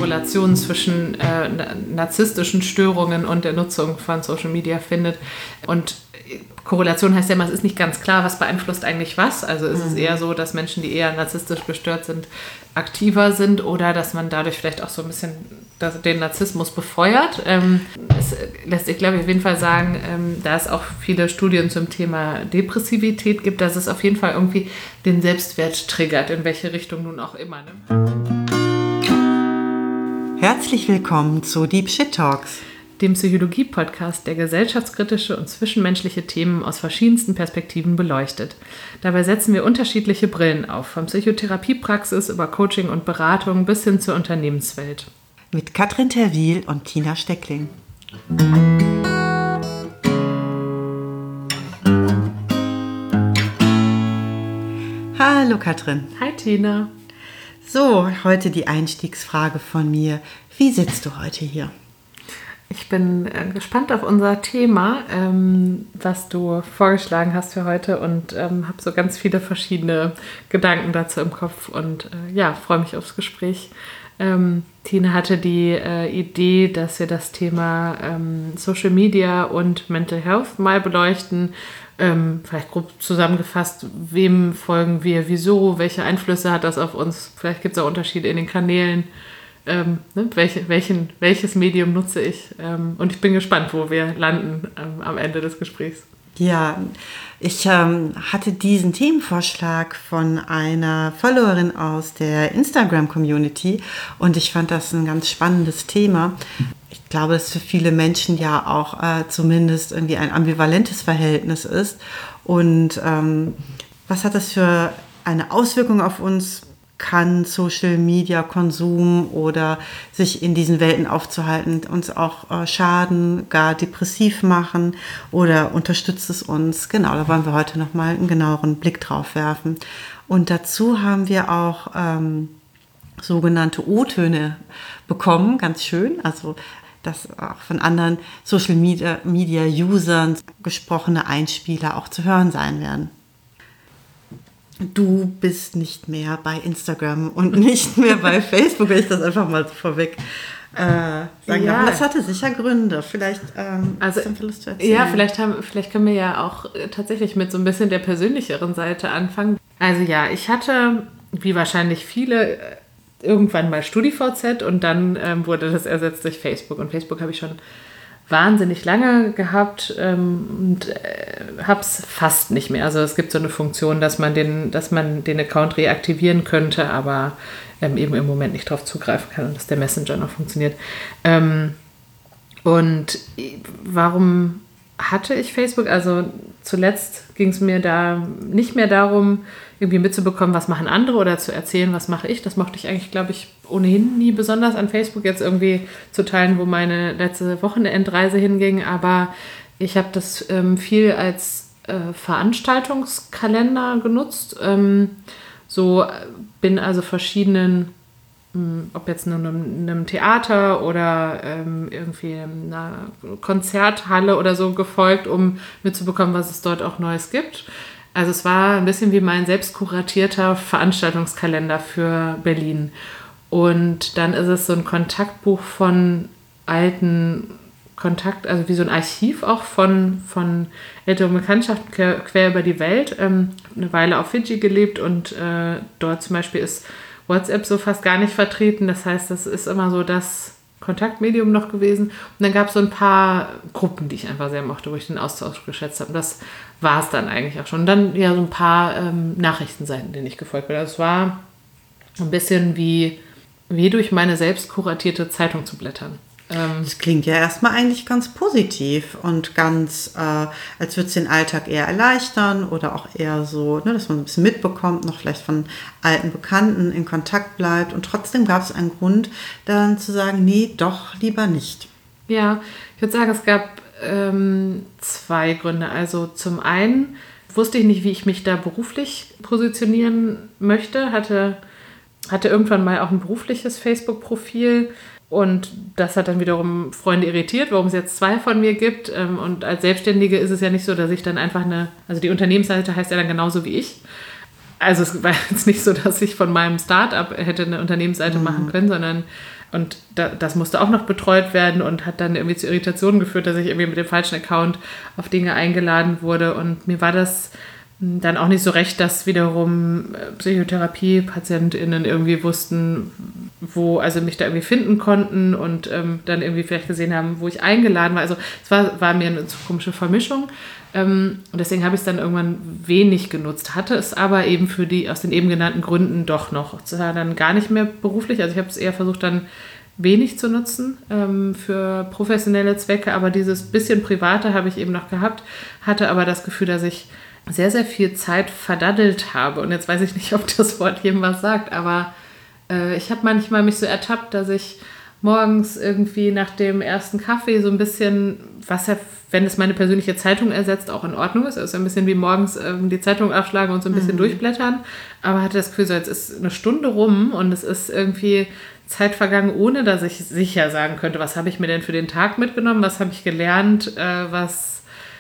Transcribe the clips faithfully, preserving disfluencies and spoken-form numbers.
Korrelationen zwischen äh, narzisstischen Störungen und der Nutzung von Social Media findet. Und Korrelation heißt ja immer, es ist nicht ganz klar, was beeinflusst eigentlich was. Also ist mhm. es eher so, dass Menschen, die eher narzisstisch gestört sind, aktiver sind oder dass man dadurch vielleicht auch so ein bisschen den Narzissmus befeuert. Ähm, es lässt sich, glaube ich, auf jeden Fall sagen, ähm, da es auch viele Studien zum Thema Depressivität gibt, dass es auf jeden Fall irgendwie den Selbstwert triggert, in welche Richtung nun auch immer. Ne? Herzlich willkommen zu Deep Shit Talks, dem Psychologie-Podcast, der gesellschaftskritische und zwischenmenschliche Themen aus verschiedensten Perspektiven beleuchtet. Dabei setzen wir unterschiedliche Brillen auf, von Psychotherapiepraxis über Coaching und Beratung bis hin zur Unternehmenswelt. Mit Katrin Terwil und Tina Steckling. Hallo Katrin. Hi Tina. So, heute die Einstiegsfrage von mir. Wie sitzt du heute hier? Ich bin äh, gespannt auf unser Thema, ähm, was du vorgeschlagen hast für heute und ähm, habe so ganz viele verschiedene Gedanken dazu im Kopf und äh, ja, freue mich aufs Gespräch. Ähm, Tina hatte die äh, Idee, dass wir das Thema ähm, Social Media und Mental Health mal beleuchten. Ähm, vielleicht grob zusammengefasst, wem folgen wir, wieso, welche Einflüsse hat das auf uns? Vielleicht gibt es auch Unterschiede in den Kanälen. Ähm, ne, welche, welchen, welches Medium nutze ich? Ähm, und ich bin gespannt, wo wir landen ähm, am Ende des Gesprächs. Ja, ich ähm, hatte diesen Themenvorschlag von einer Followerin aus der Instagram-Community und ich fand das ein ganz spannendes Thema. Ich glaube, dass für viele Menschen ja auch äh, zumindest irgendwie ein ambivalentes Verhältnis ist. Und ähm, was hat das für eine Auswirkung auf uns? Kann Social-Media-Konsum oder sich in diesen Welten aufzuhalten uns auch äh, schaden, gar depressiv machen oder unterstützt es uns? Genau, da wollen wir heute nochmal einen genaueren Blick drauf werfen. Und dazu haben wir auch ähm, sogenannte O-Töne bekommen, ganz schön, also dass auch von anderen Social-Media-Usern gesprochene Einspieler auch zu hören sein werden. Du bist nicht mehr bei Instagram und nicht mehr bei Facebook, wenn ich das einfach mal vorweg äh, sagen ja. darf. Das hatte sicher Gründe. Vielleicht ähm, also, hast du Lust zu erzählen. Ja, vielleicht, haben, vielleicht können wir ja auch tatsächlich mit so ein bisschen der persönlicheren Seite anfangen. Also ja, ich hatte, wie wahrscheinlich viele, irgendwann mal StudiVZ und dann ähm, wurde das ersetzt durch Facebook. Und Facebook habe ich schon wahnsinnig lange gehabt ähm, und äh, habe es fast nicht mehr. Also es gibt so eine Funktion, dass man den, dass man den Account reaktivieren könnte, aber ähm, eben im Moment nicht drauf zugreifen kann und dass der Messenger noch funktioniert. Ähm, und warum hatte ich Facebook? Also zuletzt ging es mir da nicht mehr darum, irgendwie mitzubekommen, was machen andere oder zu erzählen, was mache ich. Das mochte ich eigentlich, glaube ich, ohnehin nie besonders an Facebook jetzt irgendwie zu teilen, wo meine letzte Wochenendreise hinging. Aber ich habe das ähm, viel als äh, Veranstaltungskalender genutzt. Ähm, so bin also verschiedenen, mh, ob jetzt in einem, einem Theater oder ähm, irgendwie einer Konzerthalle oder so gefolgt, um mitzubekommen, was es dort auch Neues gibt. Also es war ein bisschen wie mein selbst kuratierter Veranstaltungskalender für Berlin. Und dann ist es so ein Kontaktbuch von alten Kontakt, also wie so ein Archiv auch von, von älteren Bekanntschaften quer, quer über die Welt. Ähm, eine Weile auf Fidschi gelebt und äh, dort zum Beispiel ist WhatsApp so fast gar nicht vertreten. Das heißt, das ist immer so das Kontaktmedium noch gewesen. Und dann gab es so ein paar Gruppen, die ich einfach sehr mochte, wo ich den Austausch geschätzt habe. Und das war es dann eigentlich auch schon. Und dann ja so ein paar ähm, Nachrichtenseiten, denen ich gefolgt bin. Also es war ein bisschen wie, wie durch meine selbst kuratierte Zeitung zu blättern. Ähm, das klingt ja erstmal eigentlich ganz positiv und ganz, äh, als würde es den Alltag eher erleichtern oder auch eher so, ne, dass man ein bisschen mitbekommt, noch vielleicht von alten Bekannten in Kontakt bleibt. Und trotzdem gab es einen Grund, dann zu sagen, nee, doch lieber nicht. Ja, ich würde sagen, es gab ähm, zwei Gründe. Also zum einen wusste ich nicht, wie ich mich da beruflich positionieren möchte, hatte, hatte irgendwann mal auch ein berufliches Facebook-Profil. Und das hat dann wiederum Freunde irritiert, warum es jetzt zwei von mir gibt. Und als Selbstständige ist es ja nicht so, dass ich dann einfach eine, also die Unternehmensseite heißt ja dann genauso wie ich. also es war jetzt nicht so, dass ich von meinem Start-up hätte eine Unternehmensseite mhm. machen können, sondern und da, das musste auch noch betreut werden und hat dann irgendwie zu Irritationen geführt, dass ich irgendwie mit dem falschen Account auf Dinge eingeladen wurde. Und mir war das dann auch nicht so recht, dass wiederum Psychotherapie-PatientInnen irgendwie wussten, wo, also mich da irgendwie finden konnten und ähm, dann irgendwie vielleicht gesehen haben, wo ich eingeladen war. Also es war, war mir eine komische Vermischung. Ähm, und deswegen habe ich es dann irgendwann wenig genutzt, hatte es aber eben für die, aus den eben genannten Gründen doch noch. Es war dann gar nicht mehr beruflich, also ich habe es eher versucht dann wenig zu nutzen ähm, für professionelle Zwecke, aber dieses bisschen Private habe ich eben noch gehabt, hatte aber das Gefühl, dass ich sehr, sehr viel Zeit verdaddelt habe. Und jetzt weiß ich nicht, ob das Wort jedem was sagt, aber äh, ich habe manchmal mich so ertappt, dass ich morgens irgendwie nach dem ersten Kaffee so ein bisschen, was ja, wenn es meine persönliche Zeitung ersetzt, auch in Ordnung ist. Also ein bisschen wie morgens ähm, die Zeitung aufschlagen und so ein bisschen mhm. durchblättern. Aber hatte das Gefühl, so jetzt ist eine Stunde rum und es ist irgendwie Zeit vergangen, ohne dass ich sicher sagen könnte, was habe ich mir denn für den Tag mitgenommen, was habe ich gelernt, äh, was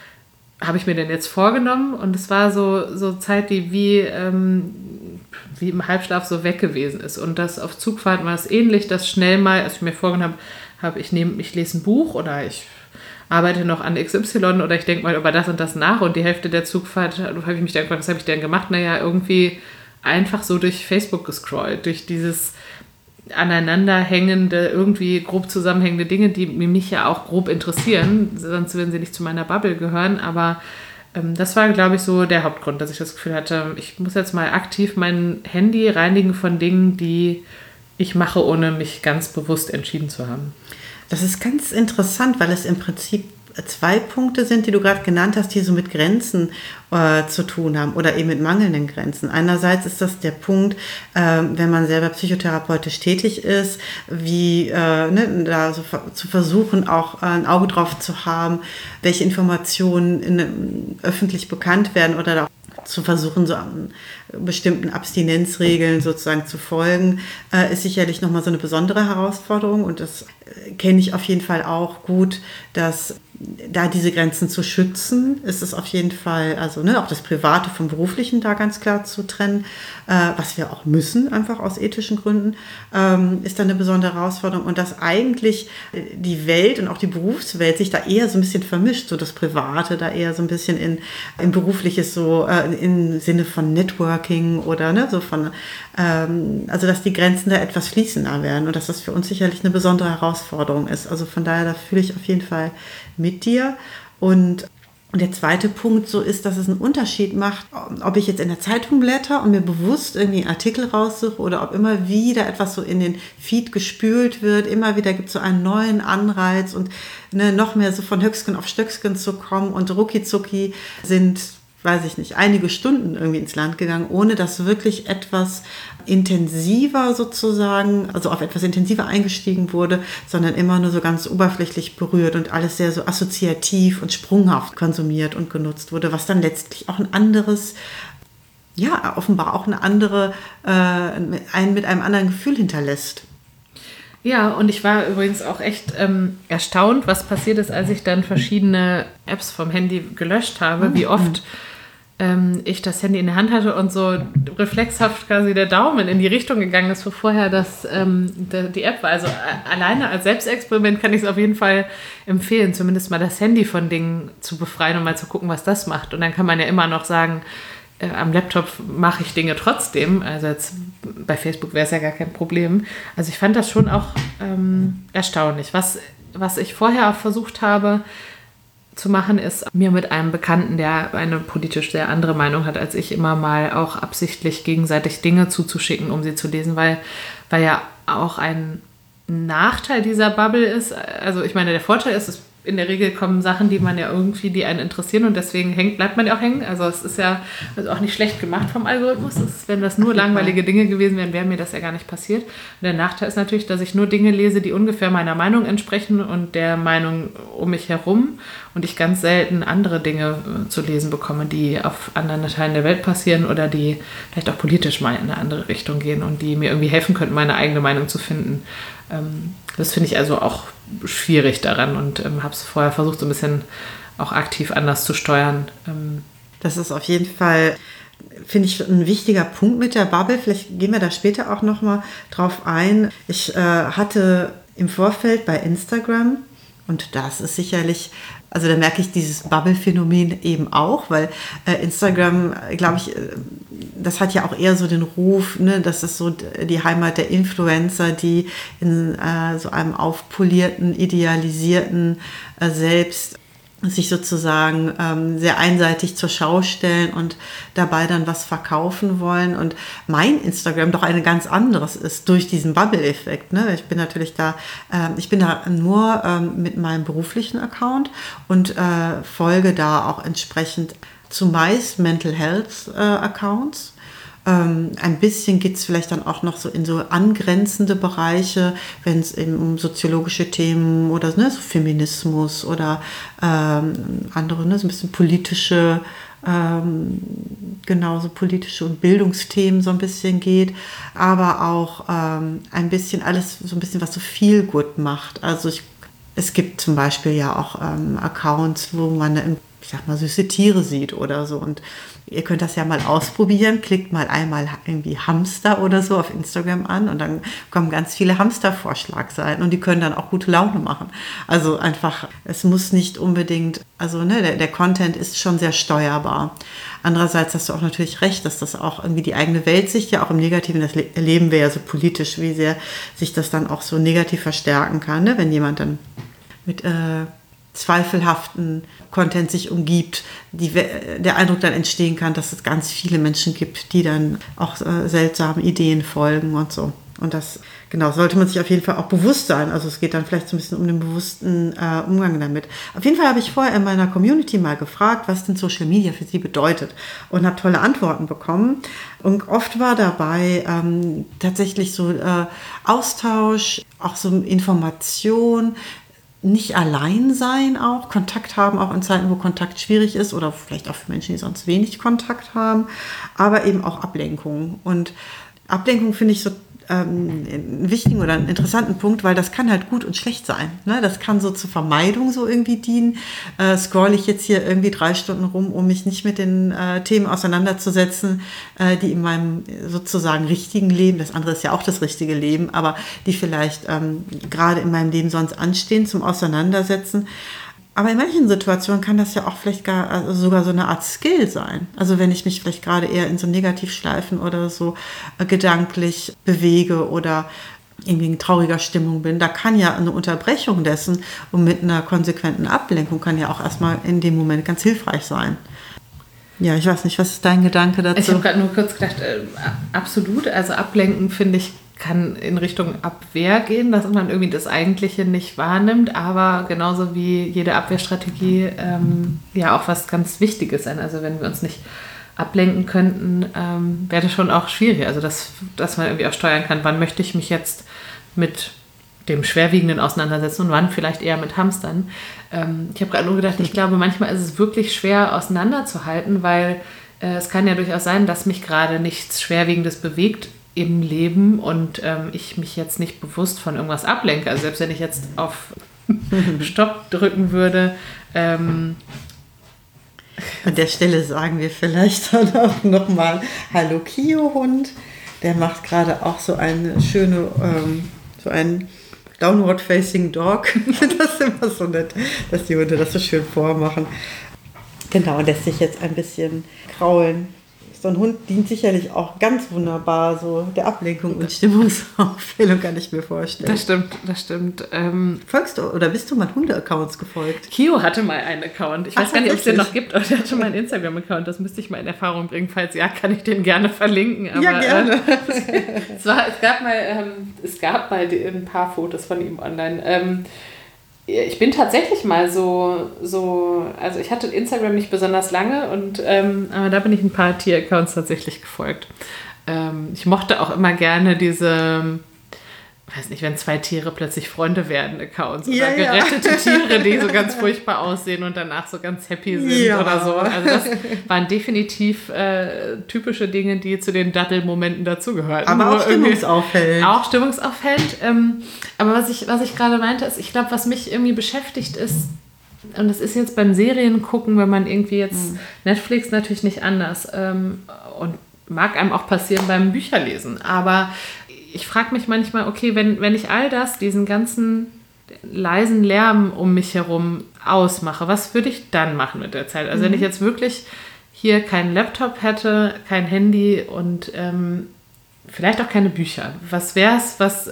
habe ich mir denn jetzt vorgenommen? Und es war so, so Zeit, die wie, ähm, wie im Halbschlaf so weg gewesen ist. Und das auf Zugfahrten war es ähnlich, dass schnell mal, als ich mir vorgenommen habe, ich, nehm, ich lese ein Buch oder ich arbeite noch an X Y oder ich denke mal über das und das nach und die Hälfte der Zugfahrt habe ich mich dann gefragt, was habe ich denn gemacht? Naja, irgendwie einfach so durch Facebook gescrollt, durch dieses aneinanderhängende, irgendwie grob zusammenhängende Dinge, die mich ja auch grob interessieren, sonst würden sie nicht zu meiner Bubble gehören, aber ähm, das war, glaube ich, so der Hauptgrund, dass ich das Gefühl hatte, ich muss jetzt mal aktiv mein Handy reinigen von Dingen, die ich mache, ohne mich ganz bewusst entschieden zu haben. Das ist ganz interessant, weil es im Prinzip zwei Punkte sind, die du gerade genannt hast, die so mit Grenzen äh, zu tun haben oder eben mit mangelnden Grenzen. Einerseits ist das der Punkt, äh, wenn man selber psychotherapeutisch tätig ist, wie äh, ne, da so zu versuchen, auch ein Auge drauf zu haben, welche Informationen in, öffentlich bekannt werden oder da zu versuchen, so an bestimmten Abstinenzregeln sozusagen zu folgen, äh, ist sicherlich nochmal so eine besondere Herausforderung und das äh, kenne ich auf jeden Fall auch gut, dass da diese Grenzen zu schützen, ist es auf jeden Fall, also ne, auch das Private vom Beruflichen da ganz klar zu trennen, äh, was wir auch müssen, einfach aus ethischen Gründen, ähm, ist da eine besondere Herausforderung und dass eigentlich die Welt und auch die Berufswelt sich da eher so ein bisschen vermischt, so das Private da eher so ein bisschen in, in Berufliches so äh, im Sinne von Networking oder ne, so von, ähm, also dass die Grenzen da etwas fließender werden und dass das für uns sicherlich eine besondere Herausforderung ist. Also von daher, da fühle ich auf jeden Fall mit dir. Und, und der zweite Punkt so ist, dass es einen Unterschied macht, ob ich jetzt in der Zeitung blätter und mir bewusst irgendwie einen Artikel raussuche oder ob immer wieder etwas so in den Feed gespült wird. Immer wieder gibt es so einen neuen Anreiz und ne, noch mehr so von Höcksken auf Stöcksken zu kommen und rucki zucki sind, weiß ich nicht, einige Stunden irgendwie ins Land gegangen, ohne dass wirklich etwas intensiver sozusagen, also auf etwas intensiver eingestiegen wurde, sondern immer nur so ganz oberflächlich berührt und alles sehr so assoziativ und sprunghaft konsumiert und genutzt wurde, was dann letztlich auch ein anderes, ja, offenbar auch eine andere, äh, einen mit einem anderen Gefühl hinterlässt. Ja, und ich war übrigens auch echt ähm, erstaunt, was passiert ist, als ich dann verschiedene Apps vom Handy gelöscht habe, wie oft ähm, ich das Handy in der Hand hatte und so reflexhaft quasi der Daumen in die Richtung gegangen ist, wo vorher das, ähm, die App war. Also äh, alleine als Selbstexperiment kann ich es auf jeden Fall empfehlen, zumindest mal das Handy von Dingen zu befreien und mal zu gucken, was das macht. Und dann kann man ja immer noch sagen, äh, am Laptop mache ich Dinge trotzdem. Also jetzt bei Facebook wäre es ja gar kein Problem. Also ich fand das schon auch ähm, erstaunlich. Was, was ich vorher auch versucht habe zu machen, ist mir mit einem Bekannten, der eine politisch sehr andere Meinung hat als ich, immer mal auch absichtlich gegenseitig Dinge zuzuschicken, um sie zu lesen, weil, weil ja auch ein Nachteil dieser Bubble ist. Also ich meine, der Vorteil ist, es in der Regel kommen Sachen, die man ja irgendwie, die einen interessieren und deswegen hängt, bleibt man ja auch hängen. Also es ist ja also auch nicht schlecht gemacht vom Algorithmus. Ist, wenn das nur langweilige Dinge gewesen wären, wäre mir das ja gar nicht passiert. Und der Nachteil ist natürlich, dass ich nur Dinge lese, die ungefähr meiner Meinung entsprechen und der Meinung um mich herum und ich ganz selten andere Dinge zu lesen bekomme, die auf anderen Teilen der Welt passieren oder die vielleicht auch politisch mal in eine andere Richtung gehen und die mir irgendwie helfen könnten, meine eigene Meinung zu finden. Das finde ich also auch schwierig daran und ähm, habe es vorher versucht, so ein bisschen auch aktiv anders zu steuern. Ähm. Das ist auf jeden Fall finde ich ein wichtiger Punkt mit der Bubble. Vielleicht gehen wir da später auch nochmal drauf ein. Ich äh, hatte im Vorfeld bei Instagram, und das ist sicherlich, also da merke ich dieses Bubble-Phänomen eben auch, weil äh, Instagram, glaube ich, äh, das hat ja auch eher so den Ruf, ne, das ist so die Heimat der Influencer, die in äh, so einem aufpolierten, idealisierten äh, Selbst sich sozusagen ähm, sehr einseitig zur Schau stellen und dabei dann was verkaufen wollen. Und mein Instagram doch ein ganz anderes ist durch diesen Bubble-Effekt. Ne? Ich bin natürlich da, ähm, ich bin da nur ähm, mit meinem beruflichen Account und äh, folge da auch entsprechend zumeist Mental Health äh, Accounts. Ähm, ein bisschen geht es vielleicht dann auch noch so in so angrenzende Bereiche, wenn es eben um soziologische Themen oder ne, so Feminismus oder ähm, andere, ne, so ein bisschen politische, ähm, genau so politische und Bildungsthemen so ein bisschen geht, aber auch ähm, ein bisschen alles, so ein bisschen was so viel gut macht. Also ich, es gibt zum Beispiel ja auch ähm, Accounts, wo man ich sag mal, süße Tiere sieht oder so. Und ihr könnt das ja mal ausprobieren. Klickt mal einmal irgendwie Hamster oder so auf Instagram an und dann kommen ganz viele Hamster-Vorschlagseiten und die können dann auch gute Laune machen. Also einfach, es muss nicht unbedingt, also ne, der, der Content ist schon sehr steuerbar. Andererseits hast du auch natürlich recht, dass das auch irgendwie die eigene Weltsicht ja auch im Negativen, das erleben wir ja so politisch, wie sehr sich das dann auch so negativ verstärken kann, ne? Wenn jemand dann mit äh, zweifelhaften Content sich umgibt, die, der Eindruck dann entstehen kann, dass es ganz viele Menschen gibt, die dann auch äh, seltsamen Ideen folgen und so. Und das, genau, sollte man sich auf jeden Fall auch bewusst sein. Also es geht dann vielleicht so ein bisschen um den bewussten äh, Umgang damit. Auf jeden Fall habe ich vorher in meiner Community mal gefragt, was denn Social Media für sie bedeutet und habe tolle Antworten bekommen. Und oft war dabei ähm, tatsächlich so äh, Austausch, auch so Information, nicht allein sein auch, Kontakt haben, auch in Zeiten, wo Kontakt schwierig ist oder vielleicht auch für Menschen, die sonst wenig Kontakt haben, aber eben auch Ablenkung. Und Ablenkung finde ich so ähm, einen wichtigen oder einen interessanten Punkt, weil das kann halt gut und schlecht sein. Ne? Das kann so zur Vermeidung so irgendwie dienen. Äh, scroll ich jetzt hier irgendwie drei Stunden rum, um mich nicht mit den äh, Themen auseinanderzusetzen, äh, die in meinem sozusagen richtigen Leben, das andere ist ja auch das richtige Leben, aber die vielleicht ähm, gerade in meinem Leben sonst anstehen zum Auseinandersetzen. Aber in manchen Situationen kann das ja auch vielleicht gar also sogar so eine Art Skill sein. Also wenn ich mich vielleicht gerade eher in so Negativschleifen oder so äh, gedanklich bewege oder irgendwie in trauriger Stimmung bin, da kann ja eine Unterbrechung dessen und mit einer konsequenten Ablenkung kann ja auch erstmal in dem Moment ganz hilfreich sein. Ja, ich weiß nicht, was ist dein Gedanke dazu? Ich habe gerade nur kurz gedacht, äh, absolut, also ablenken finde ich kann in Richtung Abwehr gehen, dass man irgendwie das Eigentliche nicht wahrnimmt, aber genauso wie jede Abwehrstrategie ähm, ja auch was ganz Wichtiges sein. Also wenn wir uns nicht ablenken könnten, ähm, wäre das schon auch schwierig. Also dass, dass man irgendwie auch steuern kann, wann möchte ich mich jetzt mit dem Schwerwiegenden auseinandersetzen und wann vielleicht eher mit Hamstern. Ähm, ich habe gerade nur gedacht, ich glaube, manchmal ist es wirklich schwer auseinanderzuhalten, weil äh, es kann ja durchaus sein, dass mich gerade nichts Schwerwiegendes bewegt im Leben und ähm, ich mich jetzt nicht bewusst von irgendwas ablenke. Also selbst wenn ich jetzt auf Stopp drücken würde. Ähm An der Stelle sagen wir vielleicht dann auch nochmal Hallo Kio-Hund. Der macht gerade auch so eine schöne, ähm, so ein Downward-Facing Dog. Das ist immer so nett, dass die Hunde das so schön vormachen. Genau, lässt sich jetzt ein bisschen kraulen. So ein Hund dient sicherlich auch ganz wunderbar so der Ablenkung und Stimmungsaufhellung, kann ich mir vorstellen. Das stimmt, das stimmt. Ähm, Folgst du oder bist du mal Hunde-Accounts gefolgt? Kio hatte mal einen Account. Ich Ach, weiß gar nicht, ob es den noch gibt, aber der hatte mal einen Instagram-Account. Das müsste ich mal in Erfahrung bringen. Falls ja, kann ich den gerne verlinken. Aber, ja, gerne. Äh, es, war, es gab mal, ähm, es gab mal die, ein paar Fotos von ihm online. Ähm, Ich bin tatsächlich mal so, so, also ich hatte Instagram nicht besonders lange, und ähm, aber da bin ich ein paar Tier-Accounts tatsächlich gefolgt. Ähm, ich mochte auch immer gerne diese, weiß nicht, wenn zwei Tiere plötzlich Freunde werden, Accounts oder ja, gerettete ja. Tiere, die so ganz furchtbar aussehen und danach so ganz happy sind ja. oder so. Also das waren definitiv äh, typische Dinge, die zu den Dattelmomenten dazugehörten. Aber auch stimmungsauffällend. Auch stimmungsauffällend. Ähm, aber was ich, was ich gerade meinte, ist, ich glaube, was mich irgendwie beschäftigt, ist und das ist jetzt beim Serien gucken, wenn man irgendwie jetzt mhm. Netflix natürlich nicht anders ähm, und mag einem auch passieren beim Bücherlesen, aber ich frage mich manchmal, okay, wenn, wenn ich all das, diesen ganzen leisen Lärm um mich herum ausmache, was würde ich dann machen mit der Zeit? Also mhm. wenn ich jetzt wirklich hier keinen Laptop hätte, kein Handy und ähm, vielleicht auch keine Bücher, was wäre es, was,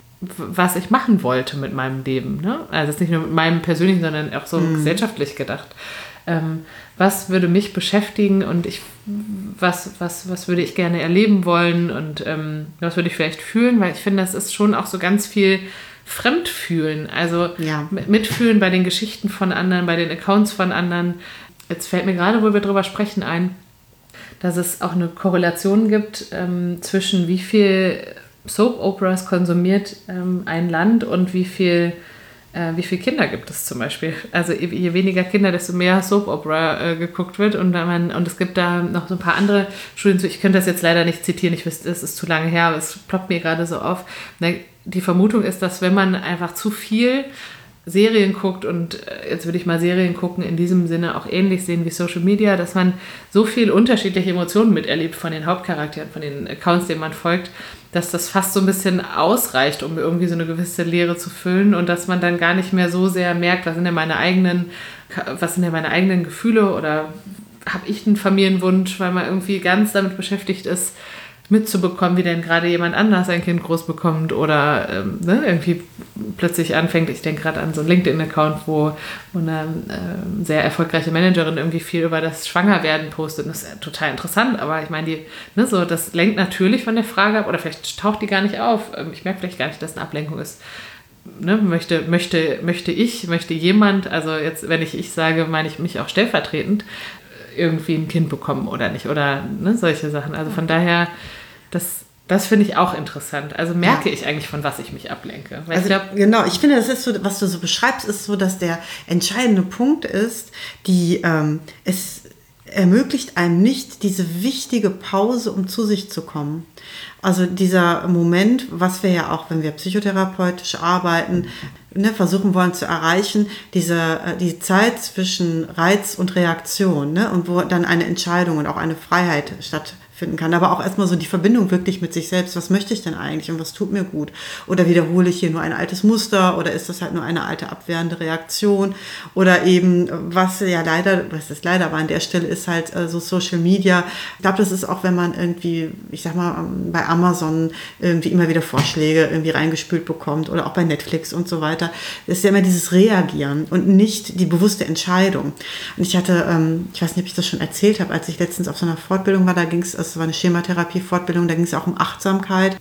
was ich machen wollte mit meinem Leben? Ne? Also jetzt nicht nur mit meinem persönlichen, sondern auch so mhm. gesellschaftlich gedacht. Ähm, was würde mich beschäftigen und ich, was, was, was würde ich gerne erleben wollen und ähm, was würde ich vielleicht fühlen, weil ich finde, das ist schon auch so ganz viel Fremdfühlen, also ja. mitfühlen bei den Geschichten von anderen, bei den Accounts von anderen. Jetzt fällt mir gerade, wo wir drüber sprechen, ein, dass es auch eine Korrelation gibt ähm, zwischen wie viel Soap-Operas konsumiert ähm, ein Land und wie viel Äh, wie viele Kinder gibt es zum Beispiel? Also je weniger Kinder, desto mehr Soap-Opera äh, geguckt wird. Und, wenn man, und es gibt da noch so ein paar andere Studien zu. Ich könnte das jetzt leider nicht zitieren, ich wüsste, es ist zu lange her, aber es ploppt mir gerade so auf. Die Vermutung ist, dass wenn man einfach zu viel Serien guckt, und jetzt würde ich mal Serien gucken, in diesem Sinne auch ähnlich sehen wie Social Media, dass man so viel unterschiedliche Emotionen miterlebt von den Hauptcharakteren, von den Accounts, denen man folgt, dass das fast so ein bisschen ausreicht, um irgendwie so eine gewisse Leere zu füllen und dass man dann gar nicht mehr so sehr merkt, was sind denn meine eigenen, was sind denn meine eigenen Gefühle oder habe ich einen Familienwunsch, weil man irgendwie ganz damit beschäftigt ist, mitzubekommen, wie denn gerade jemand anders ein Kind groß bekommt oder ähm, ne, irgendwie plötzlich anfängt. Ich denke gerade an so einen LinkedIn-Account, wo, wo eine äh, sehr erfolgreiche Managerin irgendwie viel über das Schwangerwerden postet. Und das ist total interessant, aber ich meine, die, ne, so, das lenkt natürlich von der Frage ab oder vielleicht taucht die gar nicht auf. Ich merke vielleicht gar nicht, dass es eine Ablenkung ist. Ne, möchte, möchte, möchte ich, möchte jemand, also jetzt, wenn ich ich sage, meine ich mich auch stellvertretend, irgendwie ein Kind bekommen oder nicht oder ne, solche Sachen. Also von daher, das, das finde ich auch interessant. Also merke ja. ich eigentlich, von was ich mich ablenke. Weil also ich glaub, genau, ich finde, das ist so, was du so beschreibst, ist so, dass der entscheidende Punkt ist, die ähm, es ermöglicht einem nicht diese wichtige Pause, um zu sich zu kommen. Also dieser Moment, was wir ja auch, wenn wir psychotherapeutisch arbeiten, ne, versuchen wollen zu erreichen, diese die Zeit zwischen Reiz und Reaktion, ne, und wo dann eine Entscheidung und auch eine Freiheit stattfinden kann. Aber auch erstmal so die Verbindung wirklich mit sich selbst. Was möchte ich denn eigentlich und was tut mir gut? Oder wiederhole ich hier nur ein altes Muster oder ist das halt nur eine alte abwehrende Reaktion? Oder eben, was ja leider, was ist leider, aber an der Stelle ist halt äh, so Social Media. Ich glaube, das ist auch, wenn man irgendwie, ich sag mal, bei Amazon irgendwie immer wieder Vorschläge irgendwie reingespült bekommt oder auch bei Netflix und so weiter. Das ist ja immer dieses Reagieren und nicht die bewusste Entscheidung. Und ich hatte, ähm, ich weiß nicht, ob ich das schon erzählt habe, als ich letztens auf so einer Fortbildung war, da ging es, es war eine Schematherapie-Fortbildung, da ging es auch um Achtsamkeit.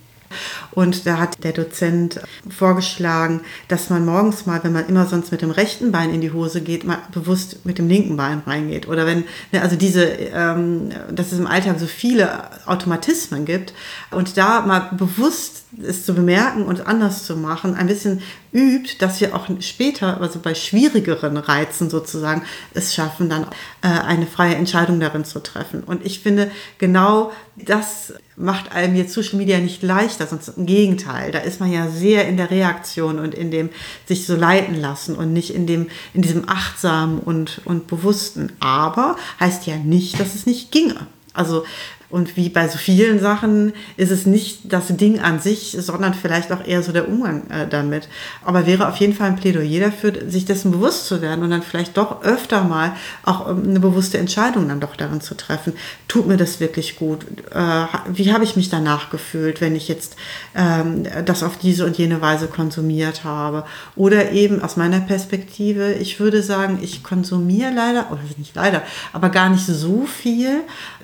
Und da hat der Dozent vorgeschlagen, dass man morgens mal, wenn man immer sonst mit dem rechten Bein in die Hose geht, mal bewusst mit dem linken Bein reingeht. Oder wenn, also diese, ähm, dass es im Alltag so viele Automatismen gibt und da mal bewusst es zu bemerken und anders zu machen, ein bisschen übt, dass wir auch später, also bei schwierigeren Reizen sozusagen, es schaffen, dann äh, eine freie Entscheidung darin zu treffen. Und ich finde, genau das macht einem jetzt Social Media nicht leichter, sonst im Gegenteil. Da ist man ja sehr in der Reaktion und in dem sich so leiten lassen und nicht in dem, in diesem achtsamen und, und bewussten. Aber heißt ja nicht, dass es nicht ginge. Also, und wie bei so vielen Sachen ist es nicht das Ding an sich, sondern vielleicht auch eher so der Umgang äh, damit. Aber wäre auf jeden Fall ein Plädoyer dafür, sich dessen bewusst zu werden und dann vielleicht doch öfter mal auch ähm, eine bewusste Entscheidung dann doch darin zu treffen. Tut mir das wirklich gut? Äh, wie habe ich mich danach gefühlt, wenn ich jetzt ähm, das auf diese und jene Weise konsumiert habe? Oder eben aus meiner Perspektive, ich würde sagen, ich konsumiere leider, oder nicht leider, aber gar nicht so viel.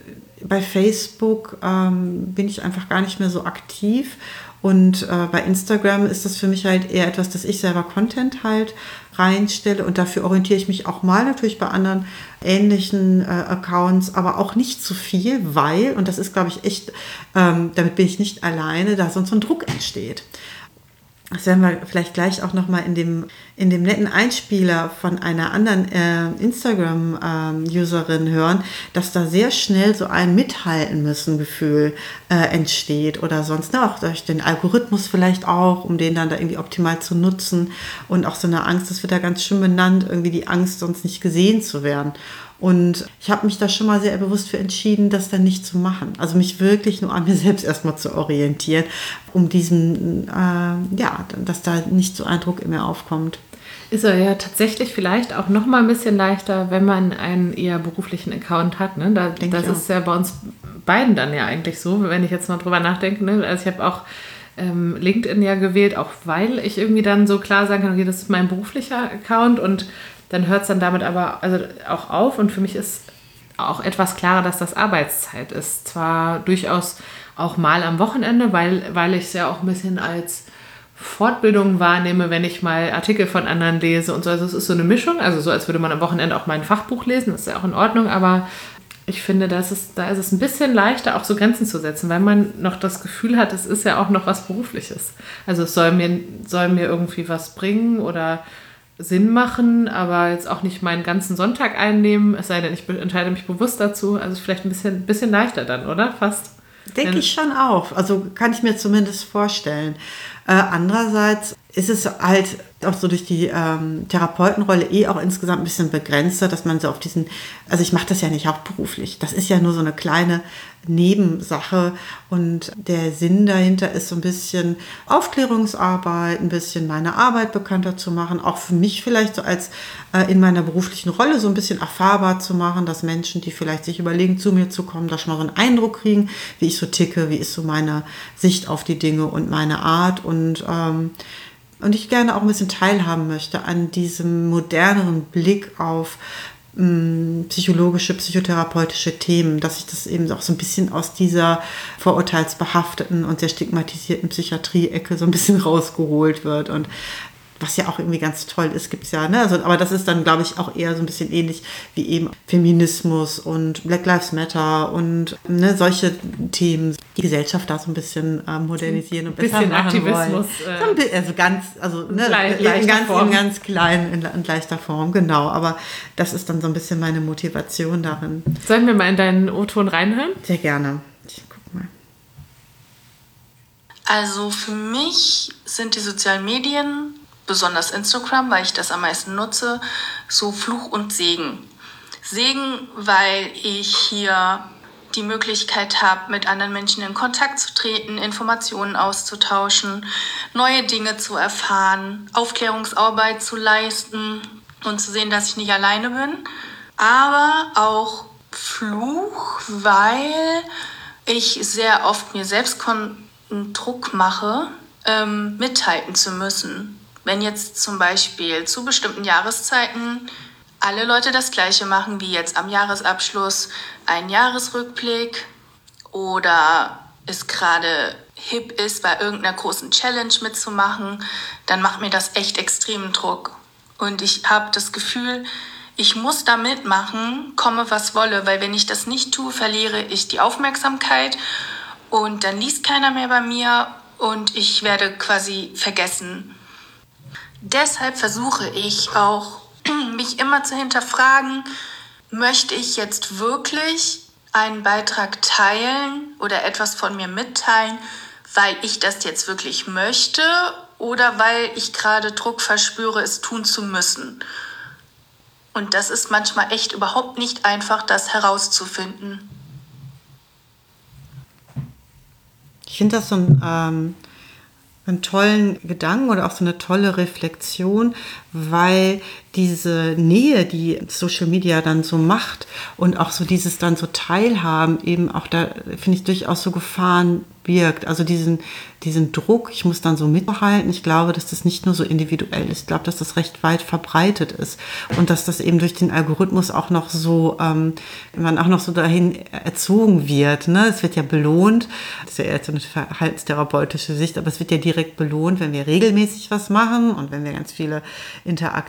Bei Facebook ähm, bin ich einfach gar nicht mehr so aktiv und äh, bei Instagram ist das für mich halt eher etwas, dass ich selber Content halt reinstelle und dafür orientiere ich mich auch mal natürlich bei anderen ähnlichen äh, Accounts, aber auch nicht zu viel, weil, und das ist glaube ich echt, ähm, damit bin ich nicht alleine, da sonst so ein Druck entsteht. das werden wir vielleicht gleich auch nochmal in dem, in dem netten Einspieler von einer anderen äh, Instagram-Userin ähm, hören, dass da sehr schnell so ein Mithalten-müssen-Gefühl äh, entsteht oder sonst ne, auch durch den Algorithmus vielleicht auch, um den dann da irgendwie optimal zu nutzen und auch so eine Angst, das wird da ganz schön benannt, irgendwie die Angst, sonst nicht gesehen zu werden. Und ich habe mich da schon mal sehr bewusst für entschieden, das dann nicht zu machen. Also mich wirklich nur an mir selbst erstmal zu orientieren, um diesen, äh, ja, dass da nicht so ein Druck in mir aufkommt. Ist er ja tatsächlich vielleicht auch noch mal ein bisschen leichter, wenn man einen eher beruflichen Account hat. Ne? Da, das ist ja bei uns beiden dann ja eigentlich so, wenn ich jetzt mal drüber nachdenke. Ne? Also ich habe auch ähm, LinkedIn ja gewählt, auch weil ich irgendwie dann so klar sagen kann, okay, das ist mein beruflicher Account und dann hört es dann damit aber also auch auf und für mich ist auch etwas klarer, dass das Arbeitszeit ist. Zwar durchaus auch mal am Wochenende, weil, weil ich es ja auch ein bisschen als Fortbildung wahrnehme, wenn ich mal Artikel von anderen lese und so. Also es ist so eine Mischung, also so als würde man am Wochenende auch mal ein Fachbuch lesen, das ist ja auch in Ordnung, aber ich finde, das ist, da ist es ein bisschen leichter, auch so Grenzen zu setzen, weil man noch das Gefühl hat, es ist ja auch noch was Berufliches. Also es soll mir, soll mir irgendwie was bringen oder Sinn machen, aber jetzt auch nicht meinen ganzen Sonntag einnehmen, es sei denn, ich entscheide mich bewusst dazu. Also vielleicht ein bisschen, bisschen leichter dann, oder? Fast. Denke ich schon auch. Also kann ich mir zumindest vorstellen. Äh, andererseits ist es halt auch so durch die ähm, Therapeutenrolle eh auch insgesamt ein bisschen begrenzter, dass man so auf diesen, also ich mache das ja nicht hauptberuflich, das ist ja nur so eine kleine Nebensache und der Sinn dahinter ist so ein bisschen Aufklärungsarbeit, ein bisschen meine Arbeit bekannter zu machen, auch für mich vielleicht so als äh, in meiner beruflichen Rolle so ein bisschen erfahrbar zu machen, dass Menschen, die vielleicht sich überlegen, zu mir zu kommen, da schon mal so einen Eindruck kriegen, wie ich so ticke, wie ist so meine Sicht auf die Dinge und meine Art und ähm, Und ich gerne auch ein bisschen teilhaben möchte an diesem moderneren Blick auf mh, psychologische, psychotherapeutische Themen, dass sich das eben auch so ein bisschen aus dieser vorurteilsbehafteten und sehr stigmatisierten Psychiatrie-Ecke so ein bisschen rausgeholt wird. Und was ja auch irgendwie ganz toll ist, gibt es ja, ne? Also, aber das ist dann, glaube ich, auch eher so ein bisschen ähnlich wie eben Feminismus und Black Lives Matter und ne, solche Themen, die Gesellschaft da so ein bisschen äh, modernisieren und besser bisschen machen Aktivismus, wollen. Äh, also ganz, also ne, in, in, ganz, Form. in ganz klein, in, in leichter Form, genau. Aber das ist dann so ein bisschen meine Motivation darin. Sollen wir mal in deinen O-Ton reinhören? Sehr gerne. Ich guck mal. Also für mich sind die sozialen Medien, besonders Instagram, weil ich das am meisten nutze, so Fluch und Segen. Segen, weil ich hier die Möglichkeit habe, mit anderen Menschen in Kontakt zu treten, Informationen auszutauschen, neue Dinge zu erfahren, Aufklärungsarbeit zu leisten und zu sehen, dass ich nicht alleine bin. Aber auch Fluch, weil ich sehr oft mir selbst einen Druck mache, ähm, mithalten zu müssen. Wenn jetzt zum Beispiel zu bestimmten Jahreszeiten alle Leute das Gleiche machen, wie jetzt am Jahresabschluss ein Jahresrückblick oder es gerade hip ist, bei irgendeiner großen Challenge mitzumachen, dann macht mir das echt extremen Druck. Und ich habe das Gefühl, ich muss da mitmachen, komme was wolle, weil wenn ich das nicht tue, verliere ich die Aufmerksamkeit und dann liest keiner mehr bei mir und ich werde quasi vergessen. Deshalb versuche ich auch, mich immer zu hinterfragen, möchte ich jetzt wirklich einen Beitrag teilen oder etwas von mir mitteilen, weil ich das jetzt wirklich möchte oder weil ich gerade Druck verspüre, es tun zu müssen. Und das ist manchmal echt überhaupt nicht einfach, das herauszufinden. Ich finde das so ein... Ähm einen tollen Gedanken oder auch so eine tolle Reflexion, weil diese Nähe, die Social Media dann so macht und auch so dieses dann so Teilhaben eben auch da, finde ich, durchaus so Gefahren birgt. Also diesen, diesen Druck, ich muss dann so mithalten. Ich glaube, dass das nicht nur so individuell ist. Ich glaube, dass das recht weit verbreitet ist und dass das eben durch den Algorithmus auch noch so, ähm, man auch noch so dahin erzogen wird. Ne? Es wird ja belohnt. Das ist ja eher so eine verhaltenstherapeutische Sicht, aber es wird ja direkt belohnt, wenn wir regelmäßig was machen und wenn wir ganz viele Interaktionen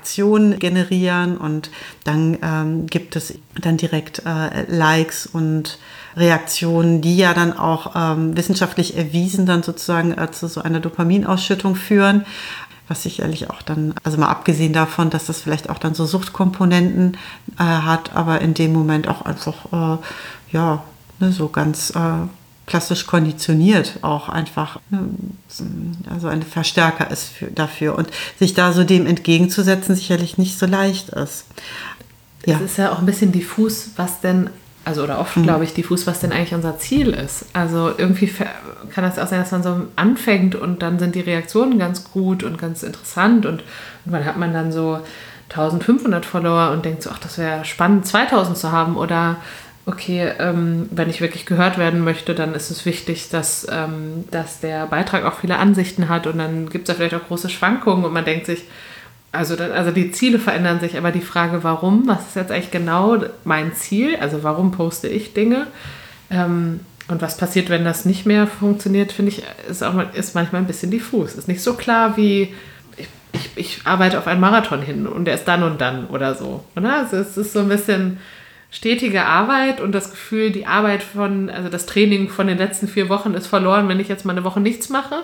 Interaktionen generieren und dann ähm, gibt es dann direkt äh, Likes und Reaktionen, die ja dann auch ähm, wissenschaftlich erwiesen dann sozusagen äh, zu so einer Dopaminausschüttung führen, was sicherlich auch dann, also mal abgesehen davon, dass das vielleicht auch dann so Suchtkomponenten äh, hat, aber in dem Moment auch einfach, äh, ja, ne, so ganz äh, klassisch konditioniert auch einfach, ne, also ein Verstärker ist für, dafür und sich da so dem entgegenzusetzen sicherlich nicht so leicht ist. Ja. Es ist ja auch ein bisschen diffus, was denn, also oder oft mhm. glaube ich diffus, was denn eigentlich unser Ziel ist. Also irgendwie kann das auch sein, dass man so anfängt und dann sind die Reaktionen ganz gut und ganz interessant und irgendwann hat man dann so eintausendfünfhundert Follower und denkt so, ach, das wäre spannend, zweitausend zu haben oder okay, ähm, wenn ich wirklich gehört werden möchte, dann ist es wichtig, dass, ähm, dass der Beitrag auch viele Ansichten hat und dann gibt es da vielleicht auch große Schwankungen und man denkt sich, Also, dann, also die Ziele verändern sich, aber die Frage, warum, was ist jetzt eigentlich genau mein Ziel? Also warum poste ich Dinge? Ähm, und was passiert, wenn das nicht mehr funktioniert, finde ich, ist, auch, ist manchmal ein bisschen diffus. Ist nicht so klar wie, ich, ich, ich arbeite auf einen Marathon hin und der ist dann und dann oder so. Oder? Also es ist so ein bisschen stetige Arbeit und das Gefühl, die Arbeit von, also das Training von den letzten vier Wochen ist verloren, wenn ich jetzt mal eine Woche nichts mache,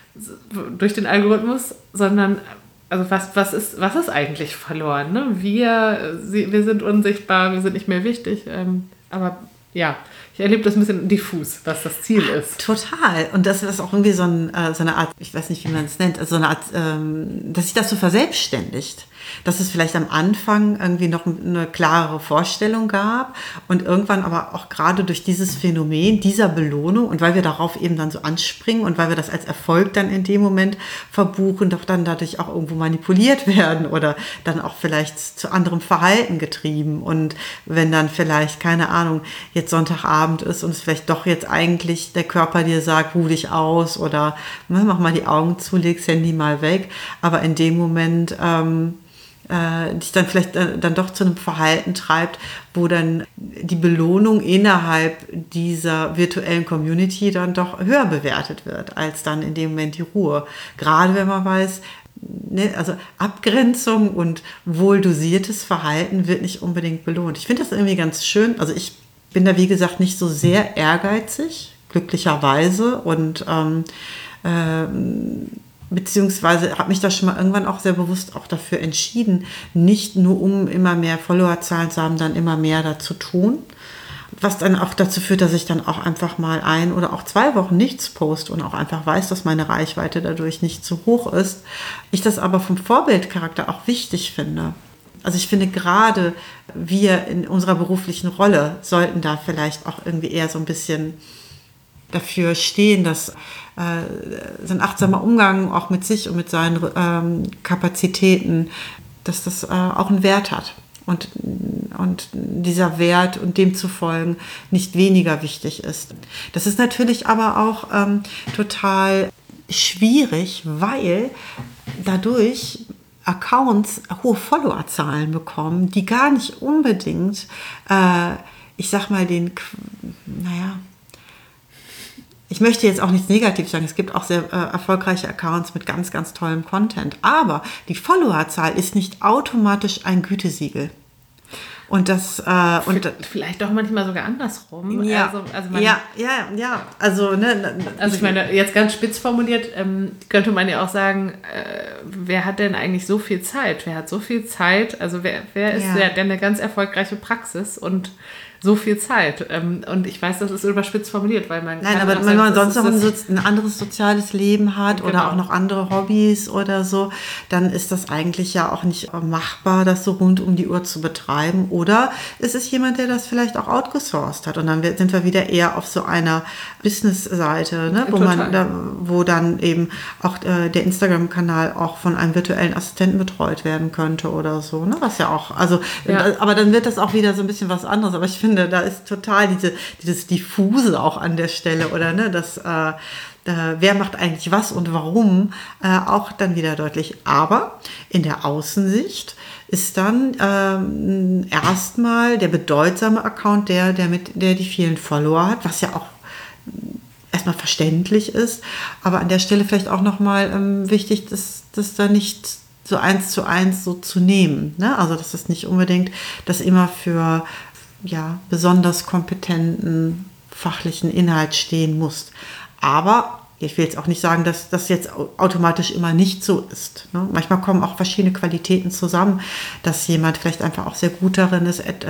durch den Algorithmus, sondern also was, was, ist, was ist eigentlich verloren? Ne? Wir, wir sind unsichtbar, wir sind nicht mehr wichtig. Ähm, aber ja, ich erlebe das ein bisschen diffus, was das Ziel ist. Total. Und das ist auch irgendwie so, ein, so eine Art, ich weiß nicht, wie man es nennt, also so eine Art, ähm, dass sich das so verselbstständigt. Dass es vielleicht am Anfang irgendwie noch eine klarere Vorstellung gab und irgendwann aber auch gerade durch dieses Phänomen dieser Belohnung und weil wir darauf eben dann so anspringen und weil wir das als Erfolg dann in dem Moment verbuchen, doch dann dadurch auch irgendwo manipuliert werden oder dann auch vielleicht zu anderem Verhalten getrieben. Und wenn dann vielleicht, keine Ahnung, jetzt Sonntagabend ist und es vielleicht doch jetzt eigentlich der Körper dir sagt, ruh dich aus oder ne, mach mal die Augen zu, leg das Handy mal weg, aber in dem Moment ähm, äh, dich dann vielleicht äh, dann doch zu einem Verhalten treibt, wo dann die Belohnung innerhalb dieser virtuellen Community dann doch höher bewertet wird, als dann in dem Moment die Ruhe. Gerade wenn man weiß, ne, also Abgrenzung und wohl dosiertes Verhalten wird nicht unbedingt belohnt. Ich finde das irgendwie ganz schön. Also ich bin da, wie gesagt, nicht so sehr ehrgeizig, glücklicherweise und ähm, ähm, beziehungsweise habe mich da schon mal irgendwann auch sehr bewusst auch dafür entschieden, nicht nur um immer mehr Followerzahlen zu haben, dann immer mehr dazu tun, was dann auch dazu führt, dass ich dann auch einfach mal ein oder auch zwei Wochen nichts poste und auch einfach weiß, dass meine Reichweite dadurch nicht zu hoch ist. Ich das aber vom Vorbildcharakter auch wichtig finde. Also ich finde gerade wir in unserer beruflichen Rolle sollten da vielleicht auch irgendwie eher so ein bisschen dafür stehen, dass äh, so ein achtsamer Umgang auch mit sich und mit seinen ähm, Kapazitäten, dass das äh, auch einen Wert hat. Und, und dieser Wert und dem zu folgen nicht weniger wichtig ist. Das ist natürlich aber auch ähm, total schwierig, weil dadurch Accounts hohe Followerzahlen bekommen, die gar nicht unbedingt, äh, ich sag mal, den, naja, ich möchte jetzt auch nichts Negatives sagen, es gibt auch sehr äh, erfolgreiche Accounts mit ganz, ganz tollem Content, aber die Followerzahl ist nicht automatisch ein Gütesiegel. Und das äh, und vielleicht doch manchmal sogar andersrum. Ja, also, also man, ja, ja, ja. Also, ne, also ich meine, jetzt ganz spitz formuliert, ähm, könnte man ja auch sagen, äh, wer hat denn eigentlich so viel Zeit? Wer hat so viel Zeit? Also wer, wer ist ja. der, der eine ganz erfolgreiche Praxis und so viel Zeit. Und ich weiß, das ist überspitzt formuliert, weil man Nein, aber wenn man sonst noch ein, so, ein anderes soziales Leben hat genau. oder auch noch andere Hobbys oder so, dann ist das eigentlich ja auch nicht machbar, das so rund um die Uhr zu betreiben. Oder es ist jemand, der das vielleicht auch outgesourced hat. Und dann sind wir wieder eher auf so einer Business-Seite, ne, wo, man, da, wo dann eben auch äh, der Instagram-Kanal auch von einem virtuellen Assistenten betreut werden könnte oder so. Ne? Was ja auch, also, ja. aber dann wird das auch wieder so ein bisschen was anderes. Aber ich finde, da ist total diese, dieses Diffuse auch an der Stelle, oder ne, das, äh, äh, wer macht eigentlich was und warum, äh, auch dann wieder deutlich. Aber in der Außensicht ist dann ähm, erstmal der bedeutsame Account der, der, mit, der die vielen Follower hat, was ja auch erstmal verständlich ist, aber an der Stelle vielleicht auch nochmal ähm, wichtig, dass, dass da nicht so eins zu eins so zu nehmen. Ne? Also das ist nicht unbedingt das immer für ja, besonders kompetenten fachlichen Inhalt stehen muss. Aber ich will jetzt auch nicht sagen, dass das jetzt automatisch immer nicht so ist. Ne? Manchmal kommen auch verschiedene Qualitäten zusammen, dass jemand vielleicht einfach auch sehr gut darin ist, äh,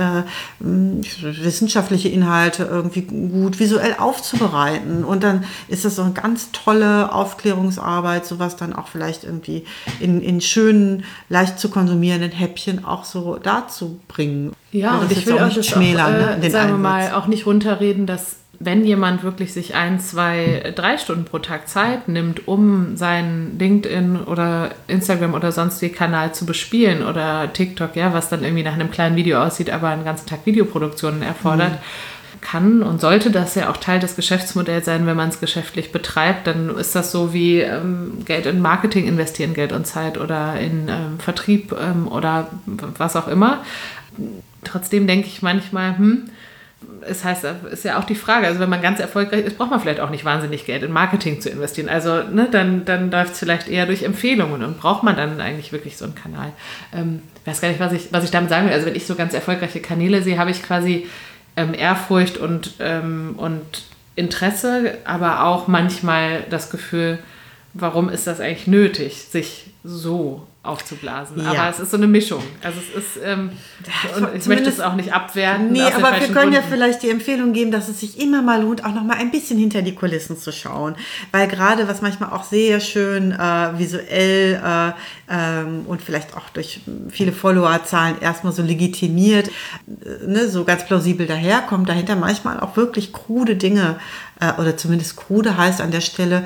wissenschaftliche Inhalte irgendwie gut visuell aufzubereiten. Und dann ist das so eine ganz tolle Aufklärungsarbeit, sowas dann auch vielleicht irgendwie in, in schönen, leicht zu konsumierenden Häppchen auch so dazu bringen. Ja, und ich will auch das schmälern, auch, äh, ne, sagen wir mal, auch nicht runterreden, dass wenn jemand wirklich sich ein, zwei, drei Stunden pro Tag Zeit nimmt, um seinen LinkedIn oder Instagram oder sonstigen Kanal zu bespielen oder TikTok, ja, was dann irgendwie nach einem kleinen Video aussieht, aber einen ganzen Tag Videoproduktionen erfordert, mhm. kann und sollte das ja auch Teil des Geschäftsmodells sein, wenn man es geschäftlich betreibt, dann ist das so wie ähm, Geld in Marketing investieren, Geld und Zeit oder in ähm, Vertrieb ähm, oder was auch immer. Trotzdem denke ich manchmal, hm, es heißt, ist ja auch die Frage, also wenn man ganz erfolgreich ist, braucht man vielleicht auch nicht wahnsinnig Geld in Marketing zu investieren. Also ne, dann, dann läuft es vielleicht eher durch Empfehlungen und braucht man dann eigentlich wirklich so einen Kanal. Ähm, ich weiß gar nicht, was ich, was ich damit sagen will. Also wenn ich so ganz erfolgreiche Kanäle sehe, habe ich quasi ähm, Ehrfurcht und, ähm, und Interesse, aber auch manchmal das Gefühl, warum ist das eigentlich nötig, sich so aufzublasen. Ja. Aber es ist so eine Mischung. Also es ist, ähm, und ich möchte es auch nicht abwerten. Nee, aber wir können Gründen. ja vielleicht die Empfehlung geben, dass es sich immer mal lohnt, auch noch mal ein bisschen hinter die Kulissen zu schauen. Weil gerade, was manchmal auch sehr schön äh, visuell äh, ähm, und vielleicht auch durch viele Followerzahlen erstmal so legitimiert, äh, ne, so ganz plausibel daherkommt, dahinter manchmal auch wirklich krude Dinge äh, oder zumindest krude heißt an der Stelle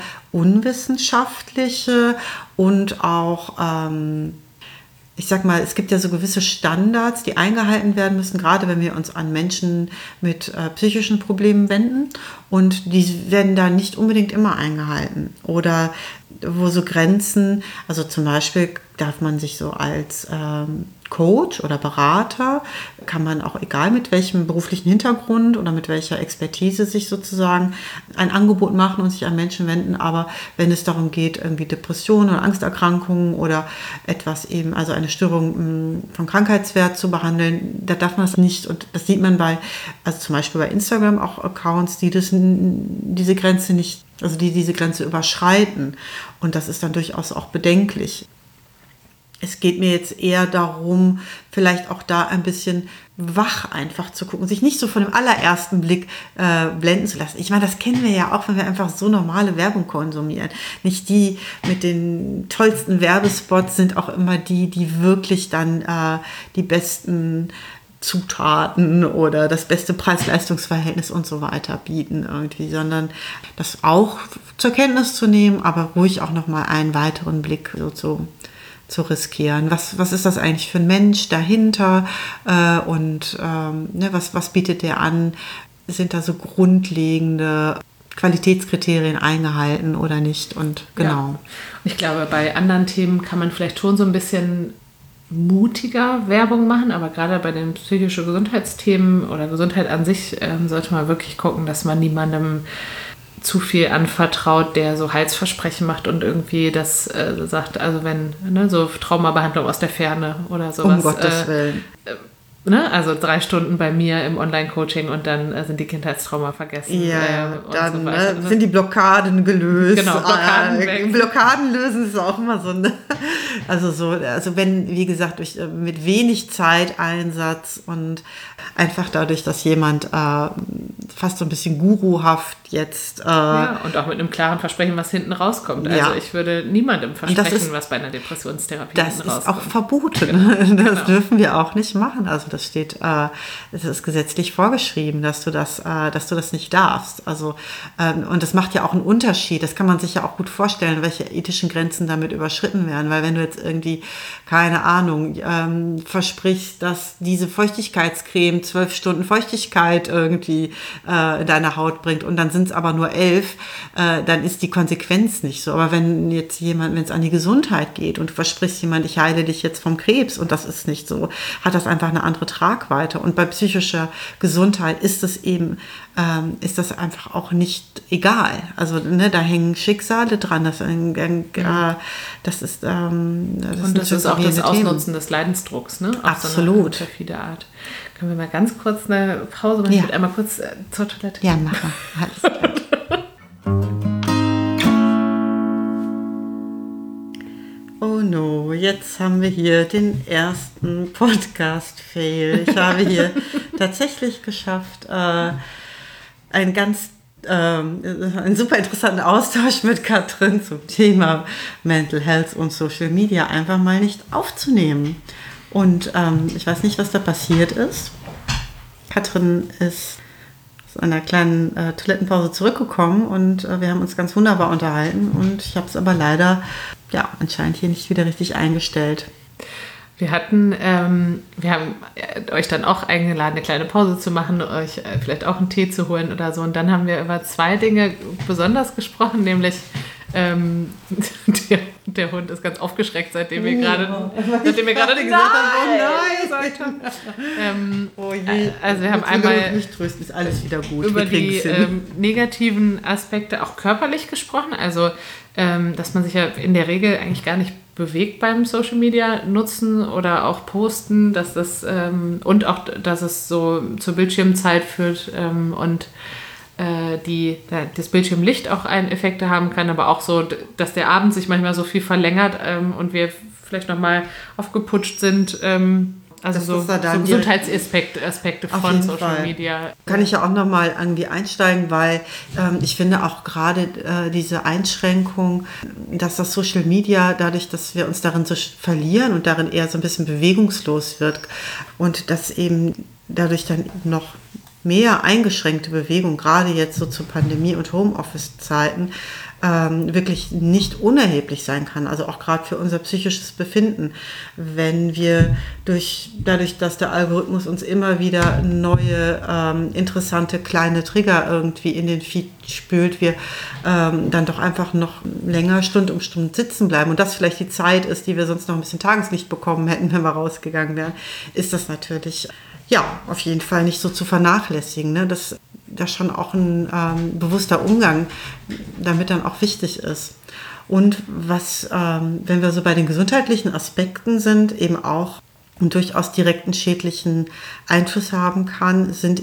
unwissenschaftliche und auch, ähm, ich sag mal, es gibt ja so gewisse Standards, die eingehalten werden müssen, gerade wenn wir uns an Menschen mit äh, psychischen Problemen wenden. Und die werden da nicht unbedingt immer eingehalten. Oder wo so Grenzen, also zum Beispiel darf man sich so als ähm, Coach oder Berater, kann man auch egal mit welchem beruflichen Hintergrund oder mit welcher Expertise sich sozusagen ein Angebot machen und sich an Menschen wenden. Aber wenn es darum geht, irgendwie Depressionen oder Angsterkrankungen oder etwas eben, also eine Störung von Krankheitswert zu behandeln, da darf man das nicht. Und das sieht man bei, also zum Beispiel bei Instagram auch Accounts, die das, diese Grenze nicht, also die diese Grenze überschreiten. Und das ist dann durchaus auch bedenklich. Es geht mir jetzt eher darum, vielleicht auch da ein bisschen wach einfach zu gucken, sich nicht so von dem allerersten Blick äh, blenden zu lassen. Ich meine, das kennen wir ja auch, wenn wir einfach so normale Werbung konsumieren. Nicht die mit den tollsten Werbespots sind auch immer die, die wirklich dann äh, die besten Zutaten oder das beste Preis-Leistungs-Verhältnis und so weiter bieten irgendwie, sondern das auch zur Kenntnis zu nehmen, aber ruhig auch nochmal einen weiteren Blick so zu zu riskieren. Was, was ist das eigentlich für ein Mensch dahinter äh, und ähm, ne, was, was bietet der an? Sind da so grundlegende Qualitätskriterien eingehalten oder nicht? Und genau. Ja. Ich glaube, bei anderen Themen kann man vielleicht schon so ein bisschen mutiger Werbung machen, aber gerade bei den psychischen Gesundheitsthemen oder Gesundheit an sich ähm, sollte man wirklich gucken, dass man niemandem zu viel anvertraut, der so Heilsversprechen macht und irgendwie das äh, sagt, also wenn, ne, so Traumabehandlung aus der Ferne oder sowas. Um Gottes äh, Willen. Äh, ne, also drei Stunden bei mir im Online-Coaching und dann äh, sind die Kindheitstrauma vergessen. Ja, äh, dann so ne, sind die Blockaden gelöst. Genau, Blockaden äh, weg. Blockaden lösen ist auch immer so eine, also so, also wenn, wie gesagt, durch, mit wenig Zeiteinsatz und einfach dadurch, dass jemand äh, fast so ein bisschen guruhaft jetzt... Äh, ja, und auch mit einem klaren Versprechen, was hinten rauskommt. Also ja. Ich würde niemandem versprechen, ist, was bei einer Depressionstherapie hinten rauskommt. Das ist auch verboten. Genau. Das genau. dürfen wir auch nicht machen. Also das steht, äh, das ist gesetzlich vorgeschrieben, dass du das, äh, dass du das nicht darfst. Also, ähm, und das macht ja auch einen Unterschied. Das kann man sich ja auch gut vorstellen, welche ethischen Grenzen damit überschritten werden. Weil wenn du jetzt irgendwie, keine Ahnung, ähm, versprichst, dass diese Feuchtigkeitscreme zwölf Stunden Feuchtigkeit irgendwie äh, in deine Haut bringt und dann sind es aber nur elf, äh, dann ist die Konsequenz nicht so. Aber wenn jetzt jemand, wenn es an die Gesundheit geht und du versprichst jemand, ich heile dich jetzt vom Krebs und das ist nicht so, hat das einfach eine andere Tragweite. Und bei psychischer Gesundheit ist es eben ähm, ist das einfach auch nicht egal. Also ne, da hängen Schicksale dran. Das, äh, äh, das ist ähm, das Und das ist auch das Ausnutzen Themen. des Leidensdrucks, ne? Auf Absolut. So eine perfide Art. Können wir mal ganz kurz eine Pause machen? Ja. Ich würde einmal kurz äh, zur Toilette gehen. Ja, machen. Alles klar. Oh no, jetzt haben wir hier den ersten Podcast-Fail. Ich habe hier tatsächlich geschafft, äh, einen ganz ähm, einen super interessanten Austausch mit Katrin zum Thema Mental Health und Social Media einfach mal nicht aufzunehmen. Und ähm, ich weiß nicht, was da passiert ist. Katrin ist aus einer kleinen äh, Toilettenpause zurückgekommen und äh, wir haben uns ganz wunderbar unterhalten und ich habe es aber leider ja, anscheinend hier nicht wieder richtig eingestellt. Wir hatten, ähm, wir haben euch dann auch eingeladen, eine kleine Pause zu machen, euch äh, vielleicht auch einen Tee zu holen oder so. Und dann haben wir über zwei Dinge besonders gesprochen, nämlich ähm, der, der Hund ist ganz aufgeschreckt, seitdem wir gerade, seitdem wir gerade gesagt haben, ähm, oh je. Also wir haben einmal mich trösten, ist alles wieder gut. Über die ähm, negativen Aspekte auch körperlich gesprochen, also ähm, dass man sich ja in der Regel eigentlich gar nicht bewegt beim Social Media nutzen oder auch posten, dass das ähm, und auch, dass es so zur Bildschirmzeit führt ähm, und äh, die, das Bildschirmlicht auch einen Effekte haben kann, aber auch so, dass der Abend sich manchmal so viel verlängert ähm, und wir vielleicht nochmal aufgeputscht sind. Ähm, Also so, so Gesundheitsaspekte Aspekte von Social Fall. Media. Kann ich ja auch nochmal irgendwie einsteigen, weil ähm, ich finde auch gerade äh, diese Einschränkung, dass das Social Media, dadurch, dass wir uns darin so verlieren und darin eher so ein bisschen bewegungslos wird und dass eben dadurch dann noch mehr eingeschränkte Bewegung, gerade jetzt so zu Pandemie- und Homeoffice-Zeiten, ähm, wirklich nicht unerheblich sein kann. Also auch gerade für unser psychisches Befinden, wenn wir durch, dadurch, dass der Algorithmus uns immer wieder neue, ähm, interessante kleine Trigger irgendwie in den Feed spült, wir ähm, dann doch einfach noch länger Stunde um Stunde sitzen bleiben und das vielleicht die Zeit ist, die wir sonst noch ein bisschen Tageslicht bekommen hätten, wenn wir rausgegangen wären, ist das natürlich ja auf jeden Fall nicht so zu vernachlässigen, ne? Dass da schon auch ein ähm, bewusster Umgang damit dann auch wichtig ist. Und was, ähm, wenn wir so bei den gesundheitlichen Aspekten sind, eben auch einen durchaus direkten schädlichen Einfluss haben kann, sind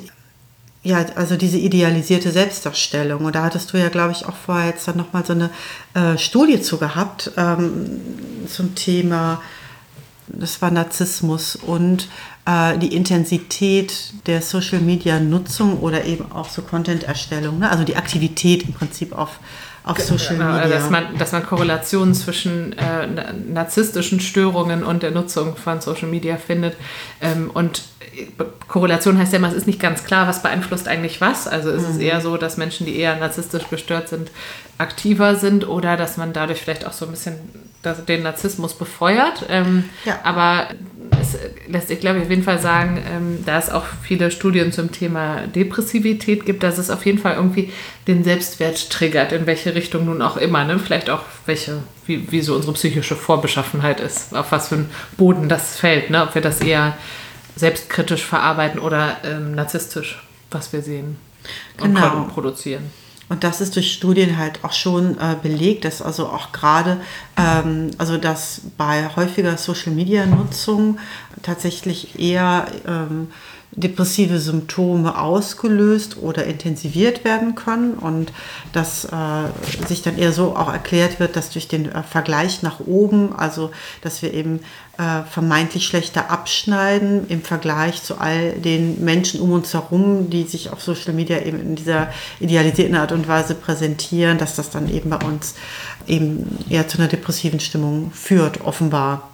ja, also diese idealisierte Selbstdarstellung. Und da hattest du ja, glaube ich, auch vorher jetzt dann nochmal so eine äh, Studie zu gehabt ähm, zum Thema, das war Narzissmus und äh, die Intensität der Social-Media-Nutzung oder eben auch so Content-Erstellung, ne? Also die Aktivität im Prinzip auf, auf Social Media. Also dass man, dass man Korrelationen zwischen äh, narzisstischen Störungen und der Nutzung von Social Media findet. Ähm, und Korrelation heißt ja immer, es ist nicht ganz klar, was beeinflusst eigentlich was. Also ist mhm. es eher so, dass Menschen, die eher narzisstisch gestört sind, aktiver sind oder dass man dadurch vielleicht auch so ein bisschen den Narzissmus befeuert. Ähm, ja. Aber es lässt sich, glaube ich, auf jeden Fall sagen, ähm, da es auch viele Studien zum Thema Depressivität gibt, dass es auf jeden Fall irgendwie den Selbstwert triggert, in welche Richtung nun auch immer. Ne? Vielleicht auch, welche, wie, wie so unsere psychische Vorbeschaffenheit ist, auf was für einen Boden das fällt. Ne? Ob wir das eher selbstkritisch verarbeiten oder ähm, narzisstisch, was wir sehen und genau. produzieren. Und das ist durch Studien halt auch schon äh, belegt, dass also auch gerade, ähm, also dass bei häufiger Social-Media-Nutzung tatsächlich eher ähm, depressive Symptome ausgelöst oder intensiviert werden können und dass äh, sich dann eher so auch erklärt wird, dass durch den äh, Vergleich nach oben, also dass wir eben äh, vermeintlich schlechter abschneiden im Vergleich zu all den Menschen um uns herum, die sich auf Social Media eben in dieser idealisierten Art und Weise präsentieren, dass das dann eben bei uns eben eher zu einer depressiven Stimmung führt, offenbar.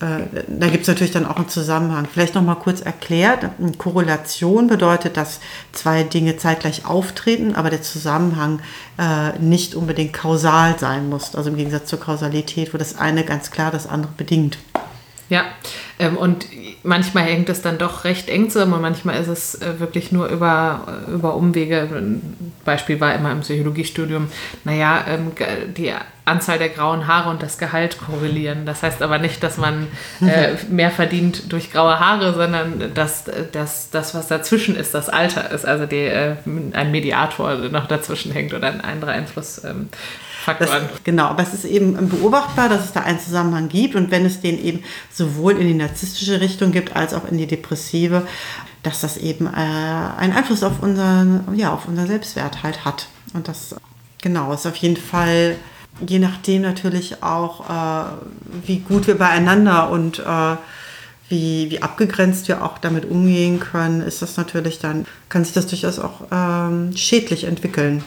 Da gibt es natürlich dann auch einen Zusammenhang. Vielleicht noch mal kurz erklärt, eine Korrelation bedeutet, dass zwei Dinge zeitgleich auftreten, aber der Zusammenhang äh, nicht unbedingt kausal sein muss. Also im Gegensatz zur Kausalität, wo das eine ganz klar das andere bedingt. Ja, ähm, und manchmal hängt es dann doch recht eng zusammen und manchmal ist es äh, wirklich nur über, über Umwege. Ein Beispiel war immer im Psychologiestudium, naja, ähm, die Anzahl der grauen Haare und das Gehalt korrelieren. Das heißt aber nicht, dass man äh, mehr verdient durch graue Haare, sondern dass, dass das, was dazwischen ist, das Alter ist. Also die, äh, ein Mediator noch dazwischen hängt oder ein anderer Einflussfaktor. Das, genau, aber es ist eben beobachtbar, dass es da einen Zusammenhang gibt und wenn es den eben sowohl in die narzisstische Richtung gibt, als auch in die depressive, dass das eben äh, einen Einfluss auf unseren, ja, auf unseren Selbstwert halt hat. Und das, genau, ist auf jeden Fall, je nachdem natürlich auch, äh, wie gut wir beieinander und äh, wie, wie abgegrenzt wir auch damit umgehen können, ist das natürlich dann, kann sich das durchaus auch ähm, schädlich entwickeln.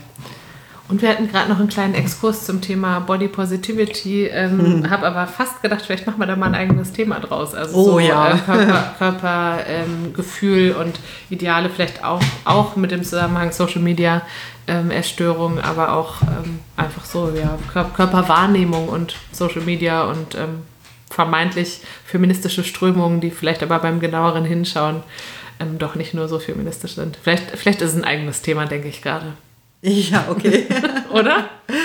Und wir hatten gerade noch einen kleinen Exkurs zum Thema Body Positivity, ähm, hm. habe aber fast gedacht, vielleicht machen wir da mal ein eigenes Thema draus. Also oh, so ja. äh, Körper, Körper ähm, Gefühl und Ideale, vielleicht auch, auch mit dem Zusammenhang Social Media ähm, Essstörungen, aber auch ähm, einfach so, ja, Kör- Körperwahrnehmung und Social Media und ähm, vermeintlich feministische Strömungen, die vielleicht aber beim genaueren Hinschauen ähm, doch nicht nur so feministisch sind. Vielleicht, vielleicht ist es ein eigenes Thema, denke ich gerade. Ja, okay. Oder?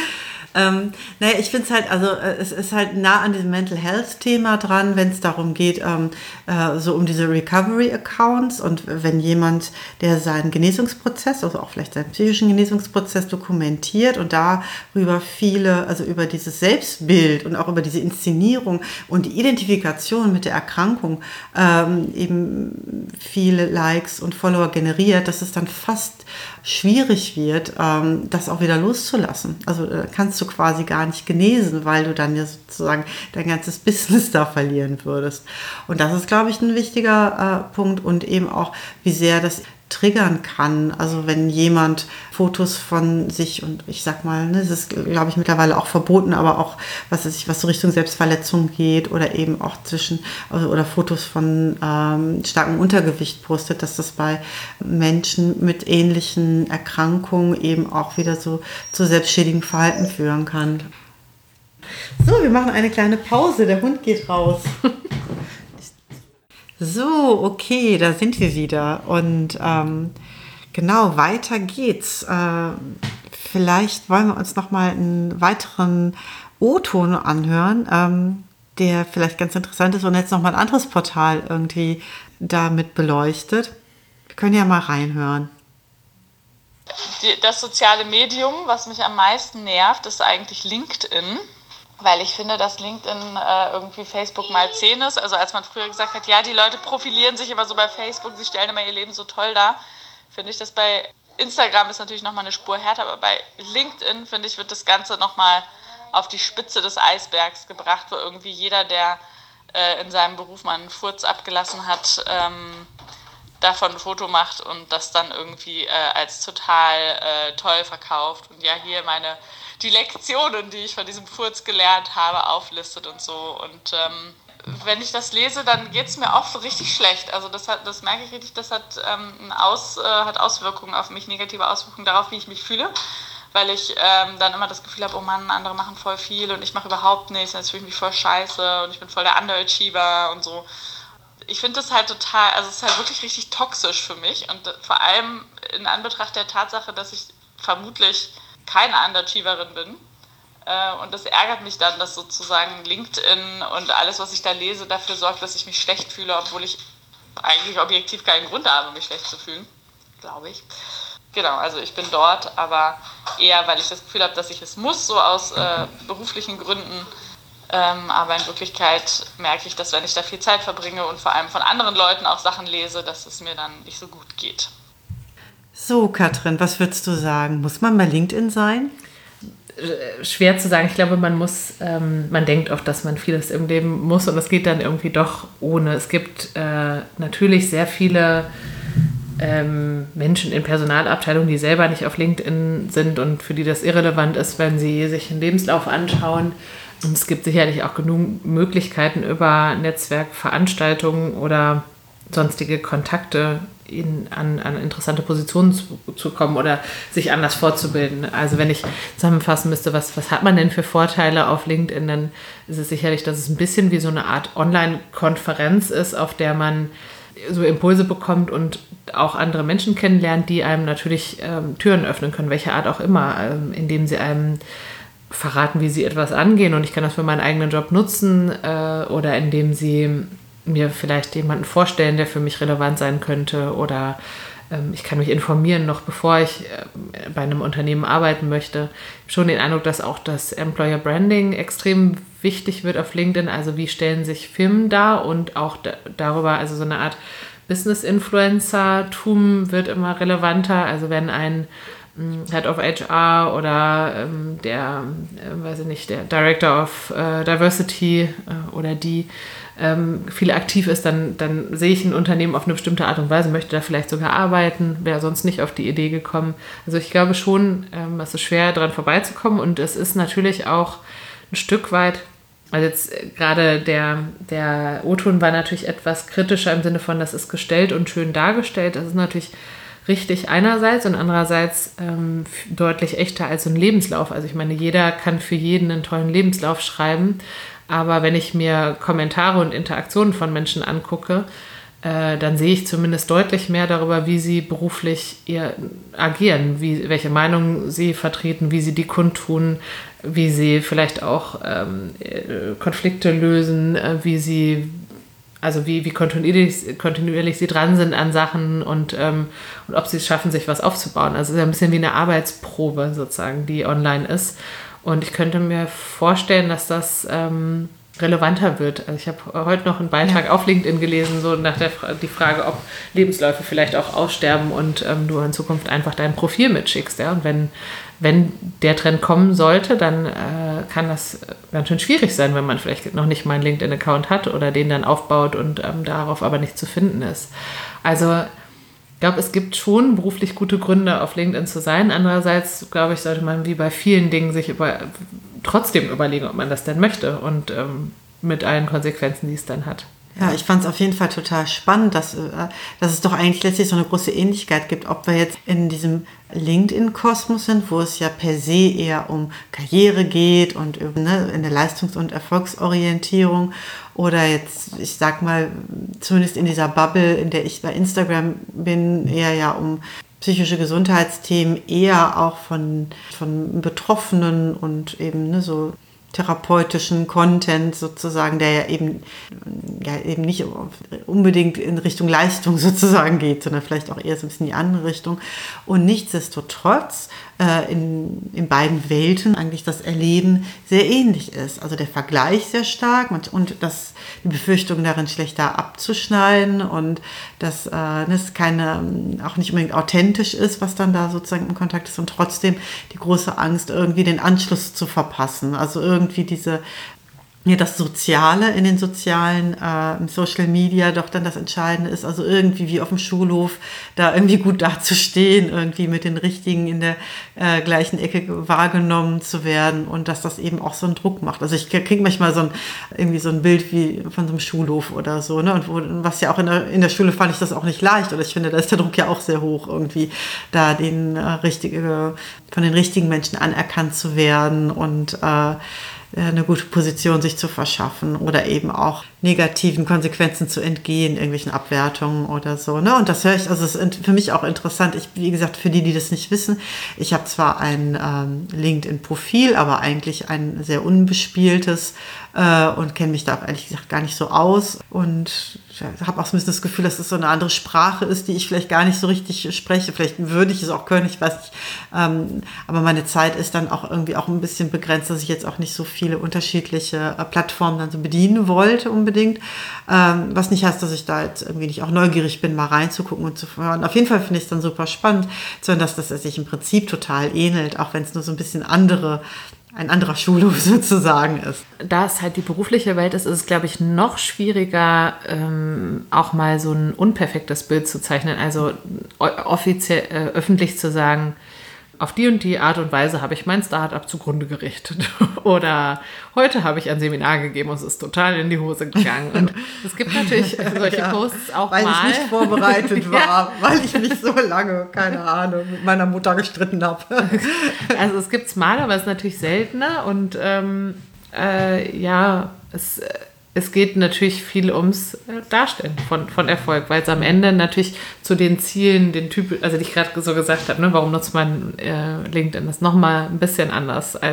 Ähm, naja, ich finde es halt, also äh, es ist halt nah an diesem Mental Health Thema dran, wenn es darum geht, ähm, äh, so um diese Recovery Accounts und wenn jemand, der seinen Genesungsprozess, also auch vielleicht seinen psychischen Genesungsprozess dokumentiert und darüber viele, also über dieses Selbstbild und auch über diese Inszenierung und die Identifikation mit der Erkrankung ähm, eben viele Likes und Follower generiert, dass es dann fast schwierig wird, ähm, das auch wieder loszulassen. Also äh, kannst du quasi gar nicht genesen, weil du dann ja sozusagen dein ganzes Business da verlieren würdest. Und das ist, glaube ich, ein wichtiger äh, Punkt und eben auch, wie sehr das triggern kann. Also wenn jemand Fotos von sich und ich sag mal, ne, das ist, glaube ich, mittlerweile auch verboten, aber auch, was weiß ich, was so Richtung Selbstverletzung geht oder eben auch zwischen also, oder Fotos von ähm, starkem Untergewicht postet, dass das bei Menschen mit ähnlichen Erkrankungen eben auch wieder so zu selbstschädigem Verhalten führen kann. So, wir machen eine kleine Pause. Der Hund geht raus. So, okay, da sind wir wieder und ähm, genau, weiter geht's. Äh, vielleicht wollen wir uns noch mal einen weiteren O-Ton anhören, ähm, der vielleicht ganz interessant ist und jetzt noch mal ein anderes Portal irgendwie damit beleuchtet. Wir können ja mal reinhören. Die, das soziale Medium, was mich am meisten nervt, ist eigentlich LinkedIn. Weil ich finde, dass LinkedIn äh, irgendwie Facebook mal zehn ist. Also als man früher gesagt hat, ja, die Leute profilieren sich immer so bei Facebook, sie stellen immer ihr Leben so toll dar, finde ich das bei Instagram ist natürlich nochmal eine Spur härter, aber bei LinkedIn, finde ich, wird das Ganze nochmal auf die Spitze des Eisbergs gebracht, wo irgendwie jeder, der äh, in seinem Beruf mal einen Furz abgelassen hat, ähm, davon ein Foto macht und das dann irgendwie äh, als total äh, toll verkauft. Und ja, hier meine die Lektionen, die ich von diesem Furz gelernt habe, auflistet und so. Und ähm, wenn ich das lese, dann geht es mir auch so richtig schlecht. Also das, hat, das merke ich richtig, das hat, ähm, Aus, äh, hat Auswirkungen auf mich, negative Auswirkungen darauf, wie ich mich fühle. Weil ich ähm, dann immer das Gefühl habe, oh Mann, andere machen voll viel und ich mache überhaupt nichts. Jetzt fühle ich mich voll scheiße und ich bin voll der Underachiever und so. Ich finde das halt total, also es ist halt wirklich richtig toxisch für mich. Und vor allem in Anbetracht der Tatsache, dass ich vermutlich keine Underachieverin bin. Und das ärgert mich dann, dass sozusagen LinkedIn und alles, was ich da lese, dafür sorgt, dass ich mich schlecht fühle, obwohl ich eigentlich objektiv keinen Grund habe, mich schlecht zu fühlen, glaube ich. Genau, also ich bin dort, aber eher, weil ich das Gefühl habe, dass ich es muss, so aus äh, beruflichen Gründen. Ähm, aber in Wirklichkeit merke ich, dass wenn ich da viel Zeit verbringe und vor allem von anderen Leuten auch Sachen lese, dass es mir dann nicht so gut geht. So, Katrin, was würdest du sagen? Muss man bei LinkedIn sein? Schwer zu sagen. Ich glaube, man muss, ähm, man denkt oft, dass man vieles im Leben muss und es geht dann irgendwie doch ohne. Es gibt äh, natürlich sehr viele ähm, Menschen in Personalabteilungen, die selber nicht auf LinkedIn sind und für die das irrelevant ist, wenn sie sich einen Lebenslauf anschauen. Und es gibt sicherlich auch genug Möglichkeiten über Netzwerkveranstaltungen oder sonstige Kontakte in, an, an interessante Positionen zu, zu kommen oder sich anders fortzubilden. Also wenn ich zusammenfassen müsste, was, was hat man denn für Vorteile auf LinkedIn, dann ist es sicherlich, dass es ein bisschen wie so eine Art Online-Konferenz ist, auf der man so Impulse bekommt und auch andere Menschen kennenlernt, die einem natürlich ähm, Türen öffnen können, welche Art auch immer, ähm, indem sie einem verraten, wie sie etwas angehen und ich kann das für meinen eigenen Job nutzen äh, oder indem sie mir vielleicht jemanden vorstellen, der für mich relevant sein könnte oder ähm, ich kann mich informieren, noch bevor ich äh, bei einem Unternehmen arbeiten möchte. Ich habe schon den Eindruck, dass auch das Employer Branding extrem wichtig wird auf LinkedIn, also wie stellen sich Firmen dar und auch da, darüber, also so eine Art Business-Influencer-Tum wird immer relevanter, also wenn ein Head of H R oder ähm, der, äh, weiß ich nicht, der Director of äh, Diversity äh, oder die ähm, viel aktiv ist, dann, dann sehe ich ein Unternehmen auf eine bestimmte Art und Weise, möchte da vielleicht sogar arbeiten, wäre sonst nicht auf die Idee gekommen. Also ich glaube schon, ähm, es ist schwer, daran vorbeizukommen und es ist natürlich auch ein Stück weit, also jetzt äh, gerade der, der O-Ton war natürlich etwas kritischer im Sinne von, das ist gestellt und schön dargestellt, das ist natürlich richtig einerseits und andererseits ähm, deutlich echter als so ein Lebenslauf. Also ich meine, jeder kann für jeden einen tollen Lebenslauf schreiben, aber wenn ich mir Kommentare und Interaktionen von Menschen angucke, äh, dann sehe ich zumindest deutlich mehr darüber, wie sie beruflich ihr agieren, wie, welche Meinungen sie vertreten, wie sie die kundtun, wie sie vielleicht auch ähm, Konflikte lösen, äh, wie sie Also wie, wie kontinuierlich, kontinuierlich sie dran sind an Sachen und, ähm, und ob sie es schaffen, sich was aufzubauen. Also es ist ein bisschen wie eine Arbeitsprobe sozusagen, die online ist. Und ich könnte mir vorstellen, dass das ähm, relevanter wird. Also ich habe heute noch einen Beitrag ja. auf LinkedIn gelesen, so nach der Fra- die Frage, ob Lebensläufe vielleicht auch aussterben und ähm, du in Zukunft einfach dein Profil mitschickst. Ja? Und wenn, wenn der Trend kommen sollte, dann äh, kann das ganz schön schwierig sein, wenn man vielleicht noch nicht mal einen LinkedIn-Account hat oder den dann aufbaut und ähm, darauf aber nicht zu finden ist. Also ich glaube, es gibt schon beruflich gute Gründe, auf LinkedIn zu sein. Andererseits, glaube ich, sollte man wie bei vielen Dingen sich über, trotzdem überlegen, ob man das denn möchte und ähm, mit allen Konsequenzen, die es dann hat. Ja, ich fand es auf jeden Fall total spannend, dass, dass es doch eigentlich letztlich so eine große Ähnlichkeit gibt, ob wir jetzt in diesem LinkedIn-Kosmos sind, wo es ja per se eher um Karriere geht und ne, in der Leistungs- und Erfolgsorientierung oder jetzt, ich sag mal, zumindest in dieser Bubble, in der ich bei Instagram bin, eher ja um psychische Gesundheitsthemen, eher auch von, von Betroffenen und eben ne, so therapeutischen Content sozusagen, der ja eben, ja eben nicht unbedingt in Richtung Leistung sozusagen geht, sondern vielleicht auch eher so ein bisschen in die andere Richtung. Und nichtsdestotrotz äh, in, in beiden Welten eigentlich das Erleben sehr ähnlich ist. Also der Vergleich sehr stark und, und das, die Befürchtung darin schlechter abzuschneiden und dass äh, das keine, auch nicht unbedingt authentisch ist, was dann da sozusagen im Kontakt ist und trotzdem die große Angst, irgendwie den Anschluss zu verpassen. Also irgendwie diese, ja, das Soziale in den sozialen äh, Social Media doch dann das Entscheidende ist, also irgendwie wie auf dem Schulhof da irgendwie gut dazustehen, irgendwie mit den Richtigen in der äh, gleichen Ecke wahrgenommen zu werden und dass das eben auch so einen Druck macht. Also ich kriege manchmal so ein, irgendwie so ein Bild wie von so einem Schulhof oder so, ne? Und wo, was ja auch in der, in der Schule fand ich das auch nicht leicht oder ich finde, da ist der Druck ja auch sehr hoch, irgendwie da den, äh, richtige, von den richtigen Menschen anerkannt zu werden und äh, eine gute Position sich zu verschaffen oder eben auch negativen Konsequenzen zu entgehen, irgendwelchen Abwertungen oder so. Ne? Und das höre ich, also es ist für mich auch interessant. Ich, wie gesagt, für die, die das nicht wissen, ich habe zwar ein ähm, LinkedIn-Profil, aber eigentlich ein sehr unbespieltes äh, und kenne mich da ehrlich gesagt gar nicht so aus und habe auch so ein bisschen das Gefühl, dass es so eine andere Sprache ist, die ich vielleicht gar nicht so richtig spreche. Vielleicht würde ich es auch können, ich weiß nicht. Ähm, aber meine Zeit ist dann auch irgendwie auch ein bisschen begrenzt, dass ich jetzt auch nicht so viele unterschiedliche äh, Plattformen dann so bedienen wollte unbedingt. Ähm, was nicht heißt, dass ich da jetzt irgendwie nicht auch neugierig bin, mal reinzugucken und zu hören. Auf jeden Fall finde ich es dann super spannend, sondern dass das sich im Prinzip total ähnelt, auch wenn es nur so ein bisschen andere ein anderer Schulhof sozusagen ist. Da es halt die berufliche Welt ist, ist es, glaube ich, noch schwieriger, ähm, auch mal so ein unperfektes Bild zu zeichnen. Also offiziell, äh, öffentlich zu sagen, auf die und die Art und Weise habe ich mein Startup zugrunde gerichtet. Oder heute habe ich ein Seminar gegeben und es ist total in die Hose gegangen. Und es gibt natürlich solche ja, Posts auch weil mal. Weil ich nicht vorbereitet war, ja. weil ich mich so lange, keine Ahnung, mit meiner Mutter gestritten habe. Also es gibt es mal, aber es ist natürlich seltener. Und ähm, äh, ja, es... Es geht natürlich viel ums Darstellen von, von Erfolg, weil es am Ende natürlich zu den Zielen, den Typ, also die ich gerade so gesagt habe, ne, warum nutzt man äh, LinkedIn, das nochmal ein bisschen anders als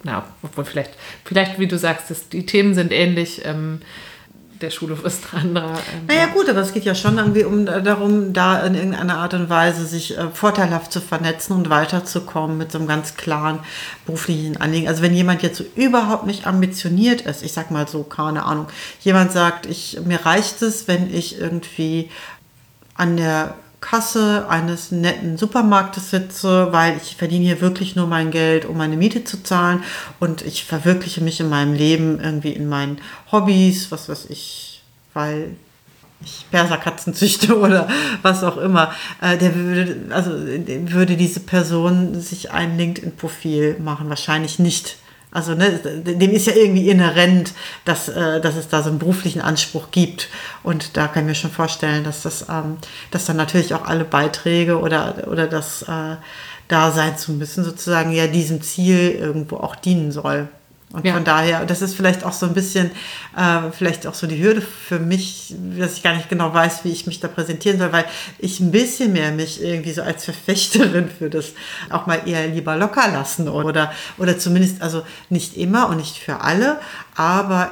na, obwohl vielleicht, vielleicht, wie du sagst, das, die Themen sind ähnlich. Ähm, der Schulhof ist ein anderer. Ähm, naja gut, aber es geht ja schon irgendwie um, darum, da in irgendeiner Art und Weise sich äh, vorteilhaft zu vernetzen und weiterzukommen mit so einem ganz klaren beruflichen Anliegen. Also wenn jemand jetzt so überhaupt nicht ambitioniert ist, ich sag mal so, keine Ahnung, jemand sagt, ich, mir reicht es, wenn ich irgendwie an der Kasse eines netten Supermarktes sitze, weil ich verdiene hier wirklich nur mein Geld, um meine Miete zu zahlen und ich verwirkliche mich in meinem Leben irgendwie in meinen Hobbys, was weiß ich, weil ich Perserkatzen züchte oder was auch immer. Äh, der würde, also würde diese Person sich ein LinkedIn-Profil machen? Wahrscheinlich nicht. Also ne, dem ist ja irgendwie inhärent, dass, äh, dass es da so einen beruflichen Anspruch gibt. Und da kann ich mir schon vorstellen, dass das, ähm, dass dann natürlich auch alle Beiträge oder, oder das äh, da sein zu müssen, sozusagen ja diesem Ziel irgendwo auch dienen soll. Und ja. Von daher, das ist vielleicht auch so ein bisschen, äh, vielleicht auch so die Hürde für mich, dass ich gar nicht genau weiß, wie ich mich da präsentieren soll, weil ich ein bisschen mehr mich irgendwie so als Verfechterin für das auch mal eher lieber locker lassen oder, oder zumindest, also nicht immer und nicht für alle, aber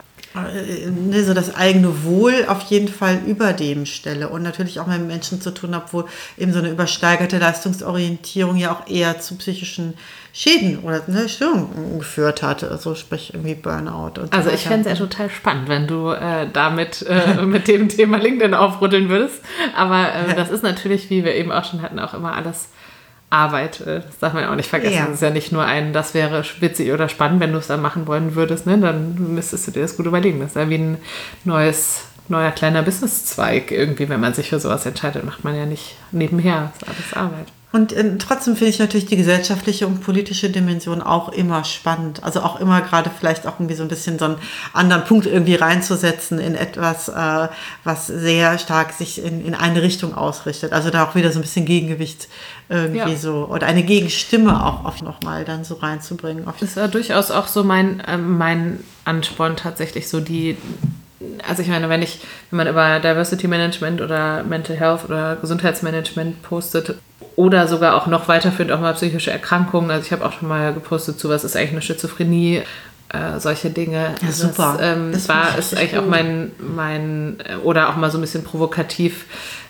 ne, so das eigene Wohl auf jeden Fall über dem stelle und natürlich auch mit Menschen zu tun habe, wo eben so eine übersteigerte Leistungsorientierung ja auch eher zu psychischen Schäden oder ne, Störungen geführt hat, also sprich irgendwie Burnout. Und also so ich fände es ja total spannend, wenn du äh, damit äh, mit dem Thema LinkedIn aufrütteln würdest, aber äh, das ist natürlich, wie wir eben auch schon hatten, auch immer alles Arbeit, das darf man ja auch nicht vergessen. Ja. Das ist ja nicht nur ein, das wäre witzig oder spannend, wenn du es dann machen wollen würdest, ne? Dann müsstest du dir das gut überlegen. Das ist ja wie ein neues, neuer kleiner Businesszweig irgendwie, wenn man sich für sowas entscheidet, macht man ja nicht nebenher, das ist alles Arbeit. Und äh, trotzdem finde ich natürlich die gesellschaftliche und politische Dimension auch immer spannend. Also auch immer gerade vielleicht auch irgendwie so ein bisschen so einen anderen Punkt irgendwie reinzusetzen in etwas, äh, was sehr stark sich in, in eine Richtung ausrichtet. Also da auch wieder so ein bisschen Gegengewicht irgendwie ja. so oder eine Gegenstimme auch auf nochmal dann so reinzubringen. Das war durchaus auch so mein, äh, mein Ansporn tatsächlich so die... Also ich meine, wenn ich, wenn man über Diversity Management oder Mental Health oder Gesundheitsmanagement postet oder sogar auch noch weiterführend auch mal psychische Erkrankungen, also ich habe auch schon mal gepostet zu, was ist eigentlich eine Schizophrenie, äh, solche Dinge. Ja, also super. Das, ähm, das war ist eigentlich gut. Auch mein, mein, oder auch mal so ein bisschen provokativ,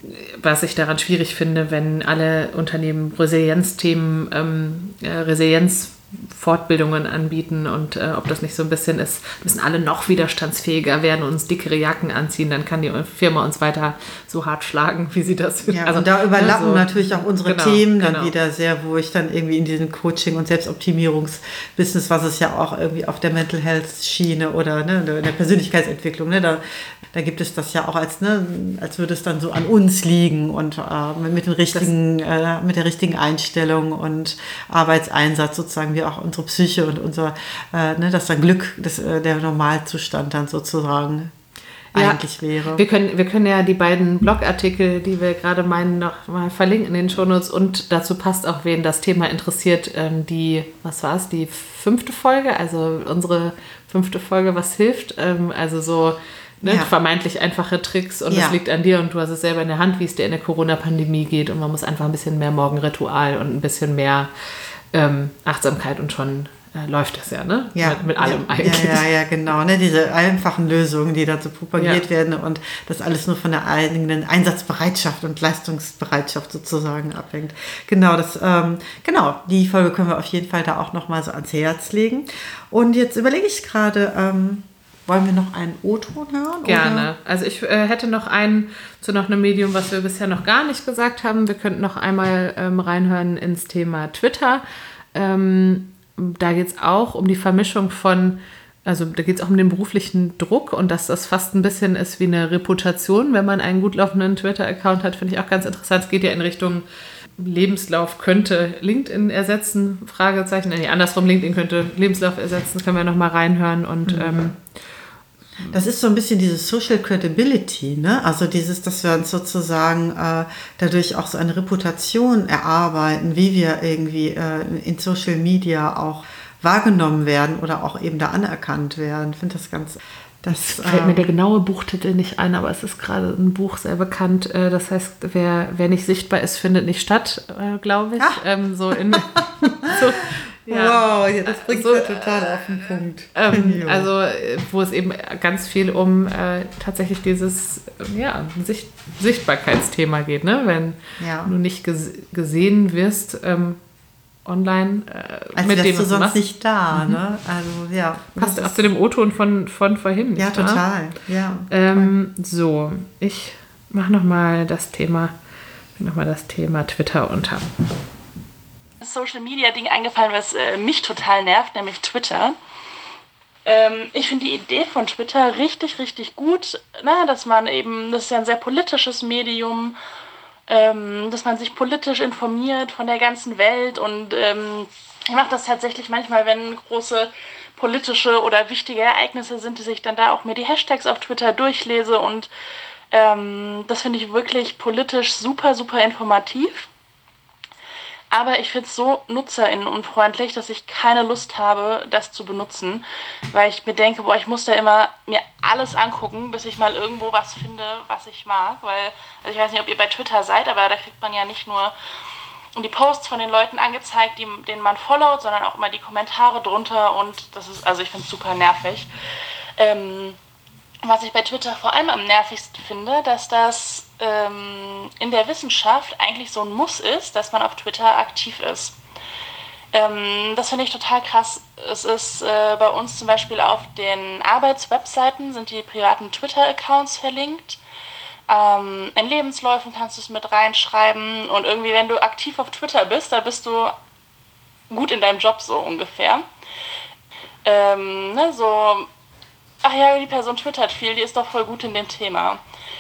was ich daran schwierig finde, wenn alle Unternehmen Resilienzthemen, ähm, äh, Resilienz Fortbildungen anbieten und äh, ob das nicht so ein bisschen ist, müssen alle noch widerstandsfähiger werden und uns dickere Jacken anziehen, dann kann die Firma uns weiter so hart schlagen, wie sie das... Ja, also, und da überlappen also, natürlich auch unsere genau, Themen dann genau. wieder sehr, wo ich dann irgendwie in diesem Coaching- und Selbstoptimierungsbusiness, was es ja auch irgendwie auf der Mental Health Schiene oder ne, in der Persönlichkeitsentwicklung, ne, da, da gibt es das ja auch als, ne, als würde es dann so an uns liegen und äh, mit, den richtigen, äh, mit der richtigen Einstellung und Arbeitseinsatz sozusagen wir auch unsere Psyche und unser, äh, ne, dass dann Glück, das, äh, der Normalzustand dann sozusagen ja, eigentlich wäre. Wir können, wir können ja die beiden Blogartikel, die wir gerade meinen, noch mal verlinken in den Shownotes und dazu passt auch, wen das Thema interessiert, ähm, die, was war es, die fünfte Folge, also unsere fünfte Folge, was hilft, ähm, also so ne, ja. vermeintlich einfache Tricks und es ja. liegt an dir und du hast es selber in der Hand, wie es dir in der Corona-Pandemie geht und man muss einfach ein bisschen mehr Morgenritual und ein bisschen mehr Ähm, Achtsamkeit und schon äh, läuft das ja, ne? Ja, mit, mit allem ja, eigentlich. Ja, ja, ja, genau. Ne? Diese einfachen Lösungen, die dazu propagiert ja. werden und das alles nur von der eigenen Einsatzbereitschaft und Leistungsbereitschaft sozusagen abhängt. Genau, das, ähm, genau, die Folge können wir auf jeden Fall da auch nochmal so ans Herz legen. Und jetzt überlege ich gerade, ähm, wollen wir noch einen O-Ton hören? Gerne. Oder? Also ich äh, hätte noch einen zu noch einem Medium, was wir bisher noch gar nicht gesagt haben. Wir könnten noch einmal ähm, reinhören ins Thema Twitter. Ähm, da geht es auch um die Vermischung von, also da geht es auch um den beruflichen Druck und dass das fast ein bisschen ist wie eine Reputation, wenn man einen gut laufenden Twitter-Account hat, finde ich auch ganz interessant. Es geht ja in Richtung Lebenslauf könnte LinkedIn ersetzen, Fragezeichen. Nee, andersrum, LinkedIn könnte Lebenslauf ersetzen, können wir noch mal reinhören und mhm. ähm, das ist so ein bisschen diese Social Credibility, ne? Also dieses, dass wir uns sozusagen äh, dadurch auch so eine Reputation erarbeiten, wie wir irgendwie äh, in Social Media auch wahrgenommen werden oder auch eben da anerkannt werden. Ich finde das ganz... Das fällt mir der genaue Buchtitel nicht ein, aber es ist gerade ein Buch sehr bekannt. Äh, das heißt, wer, wer nicht sichtbar ist, findet nicht statt, äh, glaube ich. Ach. Ähm, so in, so, Ja. Wow, ja, das bringt so, ja total auf den Punkt. Ähm, also, wo es eben ganz viel um äh, tatsächlich dieses ja, Sicht, Sichtbarkeitsthema geht, ne? Wenn ja. du nicht ges- gesehen wirst ähm, online, äh, als mit dem, wärst du was sonst machst. nicht da, mhm. ne? Also, ja. Passt auch zu dem O-Ton von, von vorhin. Ja, nicht total. Wahr? Ja, ähm, so, ich mache nochmal das Thema, noch mal das Thema Twitter unter. Social-Media-Ding eingefallen, was äh, mich total nervt, nämlich Twitter. Ähm, ich finde die Idee von Twitter richtig, richtig gut, na, dass man eben, das ist ja ein sehr politisches Medium, ähm, dass man sich politisch informiert von der ganzen Welt und ähm, ich mache das tatsächlich manchmal, wenn große politische oder wichtige Ereignisse sind, dass ich dann da auch mir die Hashtags auf Twitter durchlese und ähm, das finde ich wirklich politisch super, super informativ. Aber ich finde es so nutzerinnenunfreundlich, dass ich keine Lust habe, das zu benutzen, weil ich mir denke, boah, ich muss da immer mir alles angucken, bis ich mal irgendwo was finde, was ich mag, weil, also ich weiß nicht, ob ihr bei Twitter seid, aber da kriegt man ja nicht nur die Posts von den Leuten angezeigt, die, denen man followt, sondern auch immer die Kommentare drunter und das ist, also ich finde es super nervig. Ähm, was ich bei Twitter vor allem am nervigsten finde, dass das ähm, in der Wissenschaft eigentlich so ein Muss ist, dass man auf Twitter aktiv ist. Ähm, das finde ich total krass. Es ist äh, bei uns zum Beispiel auf den Arbeitswebseiten sind die privaten Twitter-Accounts verlinkt. Ähm, in Lebensläufen kannst du es mit reinschreiben und irgendwie, wenn du aktiv auf Twitter bist, da bist du gut in deinem Job so ungefähr. Ähm, ne, so... Ach ja, die Person twittert viel, die ist doch voll gut in dem Thema.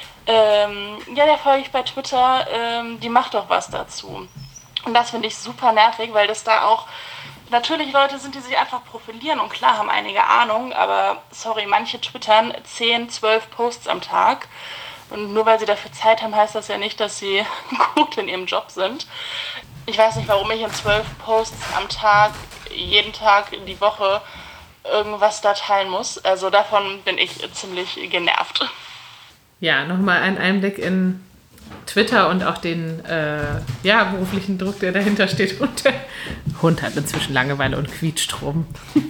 Ähm, ja, der folge ich bei Twitter, ähm, die macht doch was dazu. Und das finde ich super nervig, weil das da auch natürlich Leute sind, die sich einfach profilieren und klar haben einige Ahnung, aber sorry, manche twittern zehn, zwölf Posts am Tag und nur weil sie dafür Zeit haben, heißt das ja nicht, dass sie gut in ihrem Job sind. Ich weiß nicht, warum ich in zwölf Posts am Tag, jeden Tag in die Woche irgendwas da teilen muss. Also davon bin ich ziemlich genervt. Ja, nochmal ein Einblick in Twitter und auch den äh, ja, beruflichen Druck, der dahinter steht. Und der Hund hat inzwischen Langeweile und quietscht rum.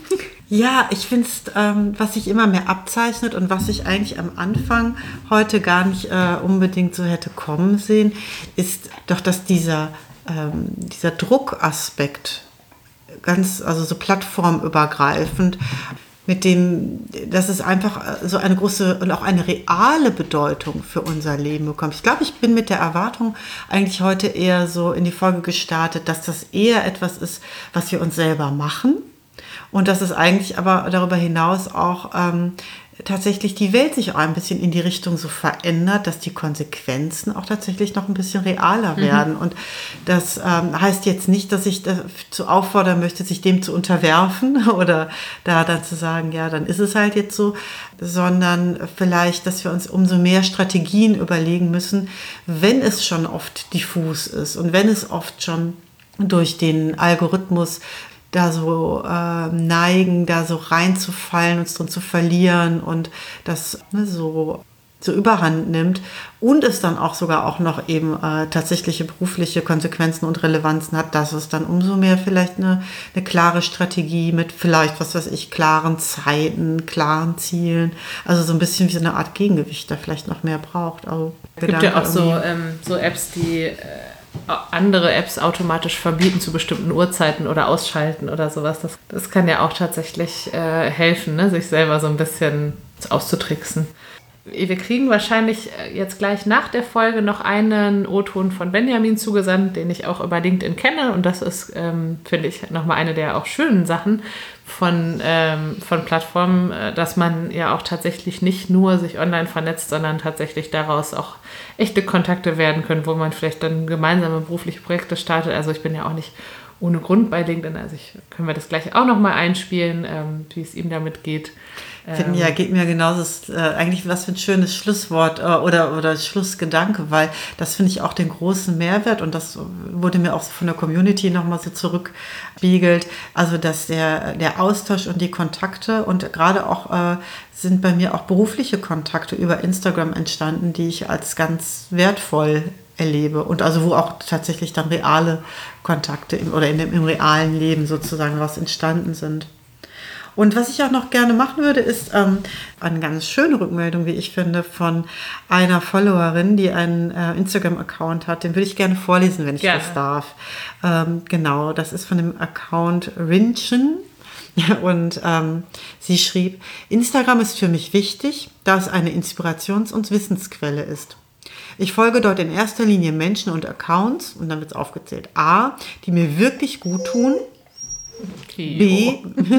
Ja, ich finde es, ähm, was sich immer mehr abzeichnet und was ich eigentlich am Anfang heute gar nicht äh, unbedingt so hätte kommen sehen, ist doch, dass dieser, ähm, dieser Druckaspekt ganz, also so plattformübergreifend, mit dem, dass es einfach so eine große und auch eine reale Bedeutung für unser Leben bekommt. Ich glaube, ich bin mit der Erwartung eigentlich heute eher so in die Folge gestartet, dass das eher etwas ist, was wir uns selber machen und dass es eigentlich aber darüber hinaus auch ähm, tatsächlich die Welt sich auch ein bisschen in die Richtung so verändert, dass die Konsequenzen auch tatsächlich noch ein bisschen realer werden. Mhm. Und das ähm, heißt jetzt nicht, dass ich dazu auffordern möchte, sich dem zu unterwerfen oder da dann zu sagen, ja, dann ist es halt jetzt so, sondern vielleicht, dass wir uns umso mehr Strategien überlegen müssen, wenn es schon oft diffus ist und wenn es oft schon durch den Algorithmus da so äh, neigen, da so reinzufallen, uns drin zu verlieren und das ne, so, so überhand nimmt und es dann auch sogar auch noch eben äh, tatsächliche berufliche Konsequenzen und Relevanzen hat, dass es dann umso mehr vielleicht eine, eine klare Strategie mit vielleicht, was weiß ich, klaren Zeiten, klaren Zielen, also so ein bisschen wie so eine Art Gegengewicht da vielleicht noch mehr braucht. Also, es gibt ja auch so, ähm, so Apps, die äh, andere Apps automatisch verbieten zu bestimmten Uhrzeiten oder ausschalten oder sowas. Das, das kann ja auch tatsächlich äh, helfen, ne? Sich selber so ein bisschen auszutricksen. Wir kriegen wahrscheinlich jetzt gleich nach der Folge noch einen O-Ton von Benjamin zugesandt, den ich auch über LinkedIn kenne. Und das ist, ähm, finde ich, nochmal eine der auch schönen Sachen von, ähm, von Plattformen, dass man ja auch tatsächlich nicht nur sich online vernetzt, sondern tatsächlich daraus auch echte Kontakte werden können, wo man vielleicht dann gemeinsame berufliche Projekte startet. Also ich bin ja auch nicht ohne Grund bei LinkedIn, also ich, können wir das gleich auch nochmal einspielen, ähm, wie es ihm damit geht. Ähm, ja, geht mir genauso. Das ist äh, eigentlich was für ein schönes Schlusswort äh, oder, oder Schlussgedanke, weil das finde ich auch den großen Mehrwert und das wurde mir auch von der Community nochmal so zurückspiegelt. Also, dass der, der Austausch und die Kontakte und gerade auch äh, sind bei mir auch berufliche Kontakte über Instagram entstanden, die ich als ganz wertvoll erlebe und also wo auch tatsächlich dann reale Kontakte im, oder in dem, im realen Leben sozusagen daraus entstanden sind. Und was ich auch noch gerne machen würde, ist ähm, eine ganz schöne Rückmeldung, wie ich finde, von einer Followerin, die einen äh, Instagram-Account hat. Den würde ich gerne vorlesen, wenn ich gerne. das darf. Ähm, genau, das ist von dem Account Rinchen. Und ähm, sie schrieb, Instagram ist für mich wichtig, da es eine Inspirations- und Wissensquelle ist. Ich folge dort in erster Linie Menschen und Accounts, und dann wird es aufgezählt, A, die mir wirklich gut tun, B,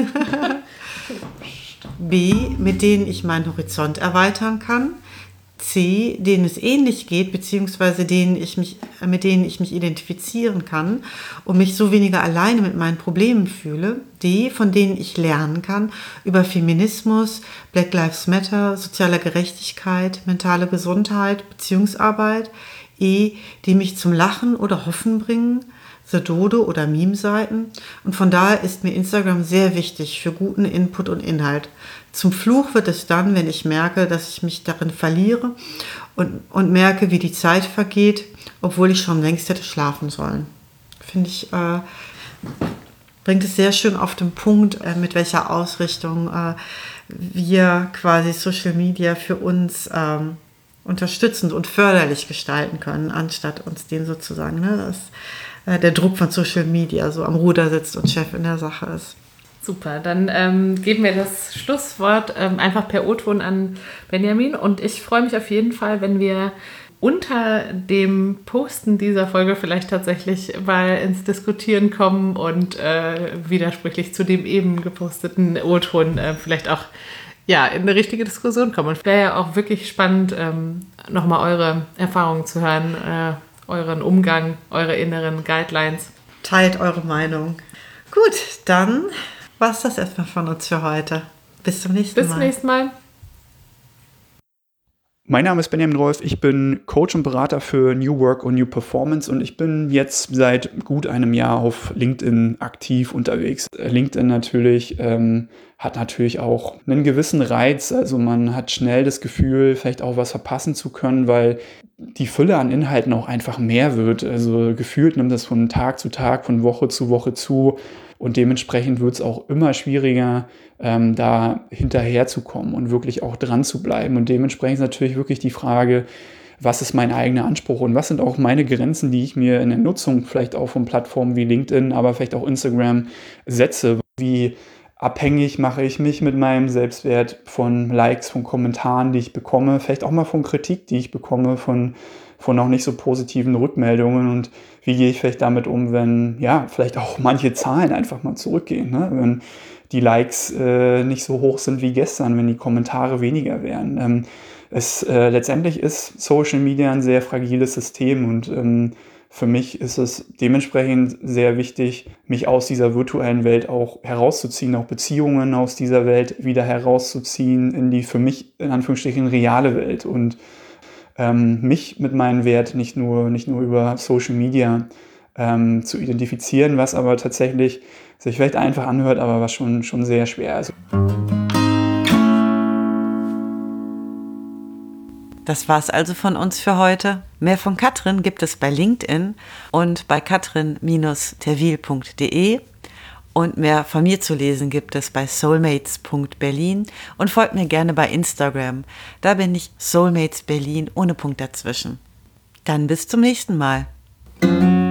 B, mit denen ich meinen Horizont erweitern kann, C, denen es ähnlich geht, beziehungsweise denen ich mich, mit denen ich mich identifizieren kann und mich so weniger alleine mit meinen Problemen fühle, D, von denen ich lernen kann über Feminismus, Black Lives Matter, soziale Gerechtigkeit, mentale Gesundheit, Beziehungsarbeit, E, die mich zum Lachen oder Hoffen bringen, The Dodo oder Meme-Seiten. Und von daher ist mir Instagram sehr wichtig für guten Input und Inhalt. Zum Fluch wird es dann, wenn ich merke, dass ich mich darin verliere und, und merke, wie die Zeit vergeht, obwohl ich schon längst hätte schlafen sollen. Finde ich, äh, bringt es sehr schön auf den Punkt, äh, mit welcher Ausrichtung äh, wir quasi Social Media für uns ähm, unterstützend und förderlich gestalten können, anstatt uns den sozusagen, ne, das der Druck von Social Media so am Ruder sitzt und Chef in der Sache ist. Super, dann ähm, geben wir das Schlusswort ähm, einfach per O-Ton an Benjamin und ich freue mich auf jeden Fall, wenn wir unter dem Posten dieser Folge vielleicht tatsächlich mal ins Diskutieren kommen und äh, widersprüchlich zu dem eben geposteten O-Ton äh, vielleicht auch ja, in eine richtige Diskussion kommen. Und wäre ja auch wirklich spannend, ähm, nochmal eure Erfahrungen zu hören, äh, euren Umgang, eure inneren Guidelines. Teilt eure Meinung. Gut, dann war es das erstmal von uns für heute. Bis zum nächsten Bis Mal. Bis zum nächsten Mal. Mein Name ist Benjamin Rolf, ich bin Coach und Berater für New Work und New Performance und ich bin jetzt seit gut einem Jahr auf LinkedIn aktiv unterwegs. LinkedIn natürlich ähm, hat natürlich auch einen gewissen Reiz, also man hat schnell das Gefühl, vielleicht auch was verpassen zu können, weil die Fülle an Inhalten auch einfach mehr wird. Also gefühlt nimmt das von Tag zu Tag, von Woche zu Woche zu und dementsprechend wird es auch immer schwieriger, ähm, da hinterherzukommen und wirklich auch dran zu bleiben. Und dementsprechend ist natürlich wirklich die Frage, was ist mein eigener Anspruch und was sind auch meine Grenzen, die ich mir in der Nutzung vielleicht auch von Plattformen wie LinkedIn, aber vielleicht auch Instagram setze. Wie abhängig mache ich mich mit meinem Selbstwert von Likes, von Kommentaren, die ich bekomme, vielleicht auch mal von Kritik, die ich bekomme, von, von auch nicht so positiven Rückmeldungen und wie gehe ich vielleicht damit um, wenn ja vielleicht auch manche Zahlen einfach mal zurückgehen, ne? Wenn die Likes äh, nicht so hoch sind wie gestern, wenn die Kommentare weniger wären. Ähm, es, äh, letztendlich ist Social Media ein sehr fragiles System und ähm, für mich ist es dementsprechend sehr wichtig, mich aus dieser virtuellen Welt auch herauszuziehen, auch Beziehungen aus dieser Welt wieder herauszuziehen in die für mich in Anführungsstrichen reale Welt und ähm, mich mit meinem Wert nicht nur, nicht nur über Social Media ähm, zu identifizieren, was aber tatsächlich sich vielleicht einfach anhört, aber was schon, schon sehr schwer ist. Das war's also von uns für heute. Mehr von Katrin gibt es bei LinkedIn und bei katrin Bindestrich terwil punkt de und mehr von mir zu lesen gibt es bei soulmates punkt berlin und folgt mir gerne bei Instagram. Da bin ich Soulmates Berlin ohne Punkt dazwischen. Dann bis zum nächsten Mal.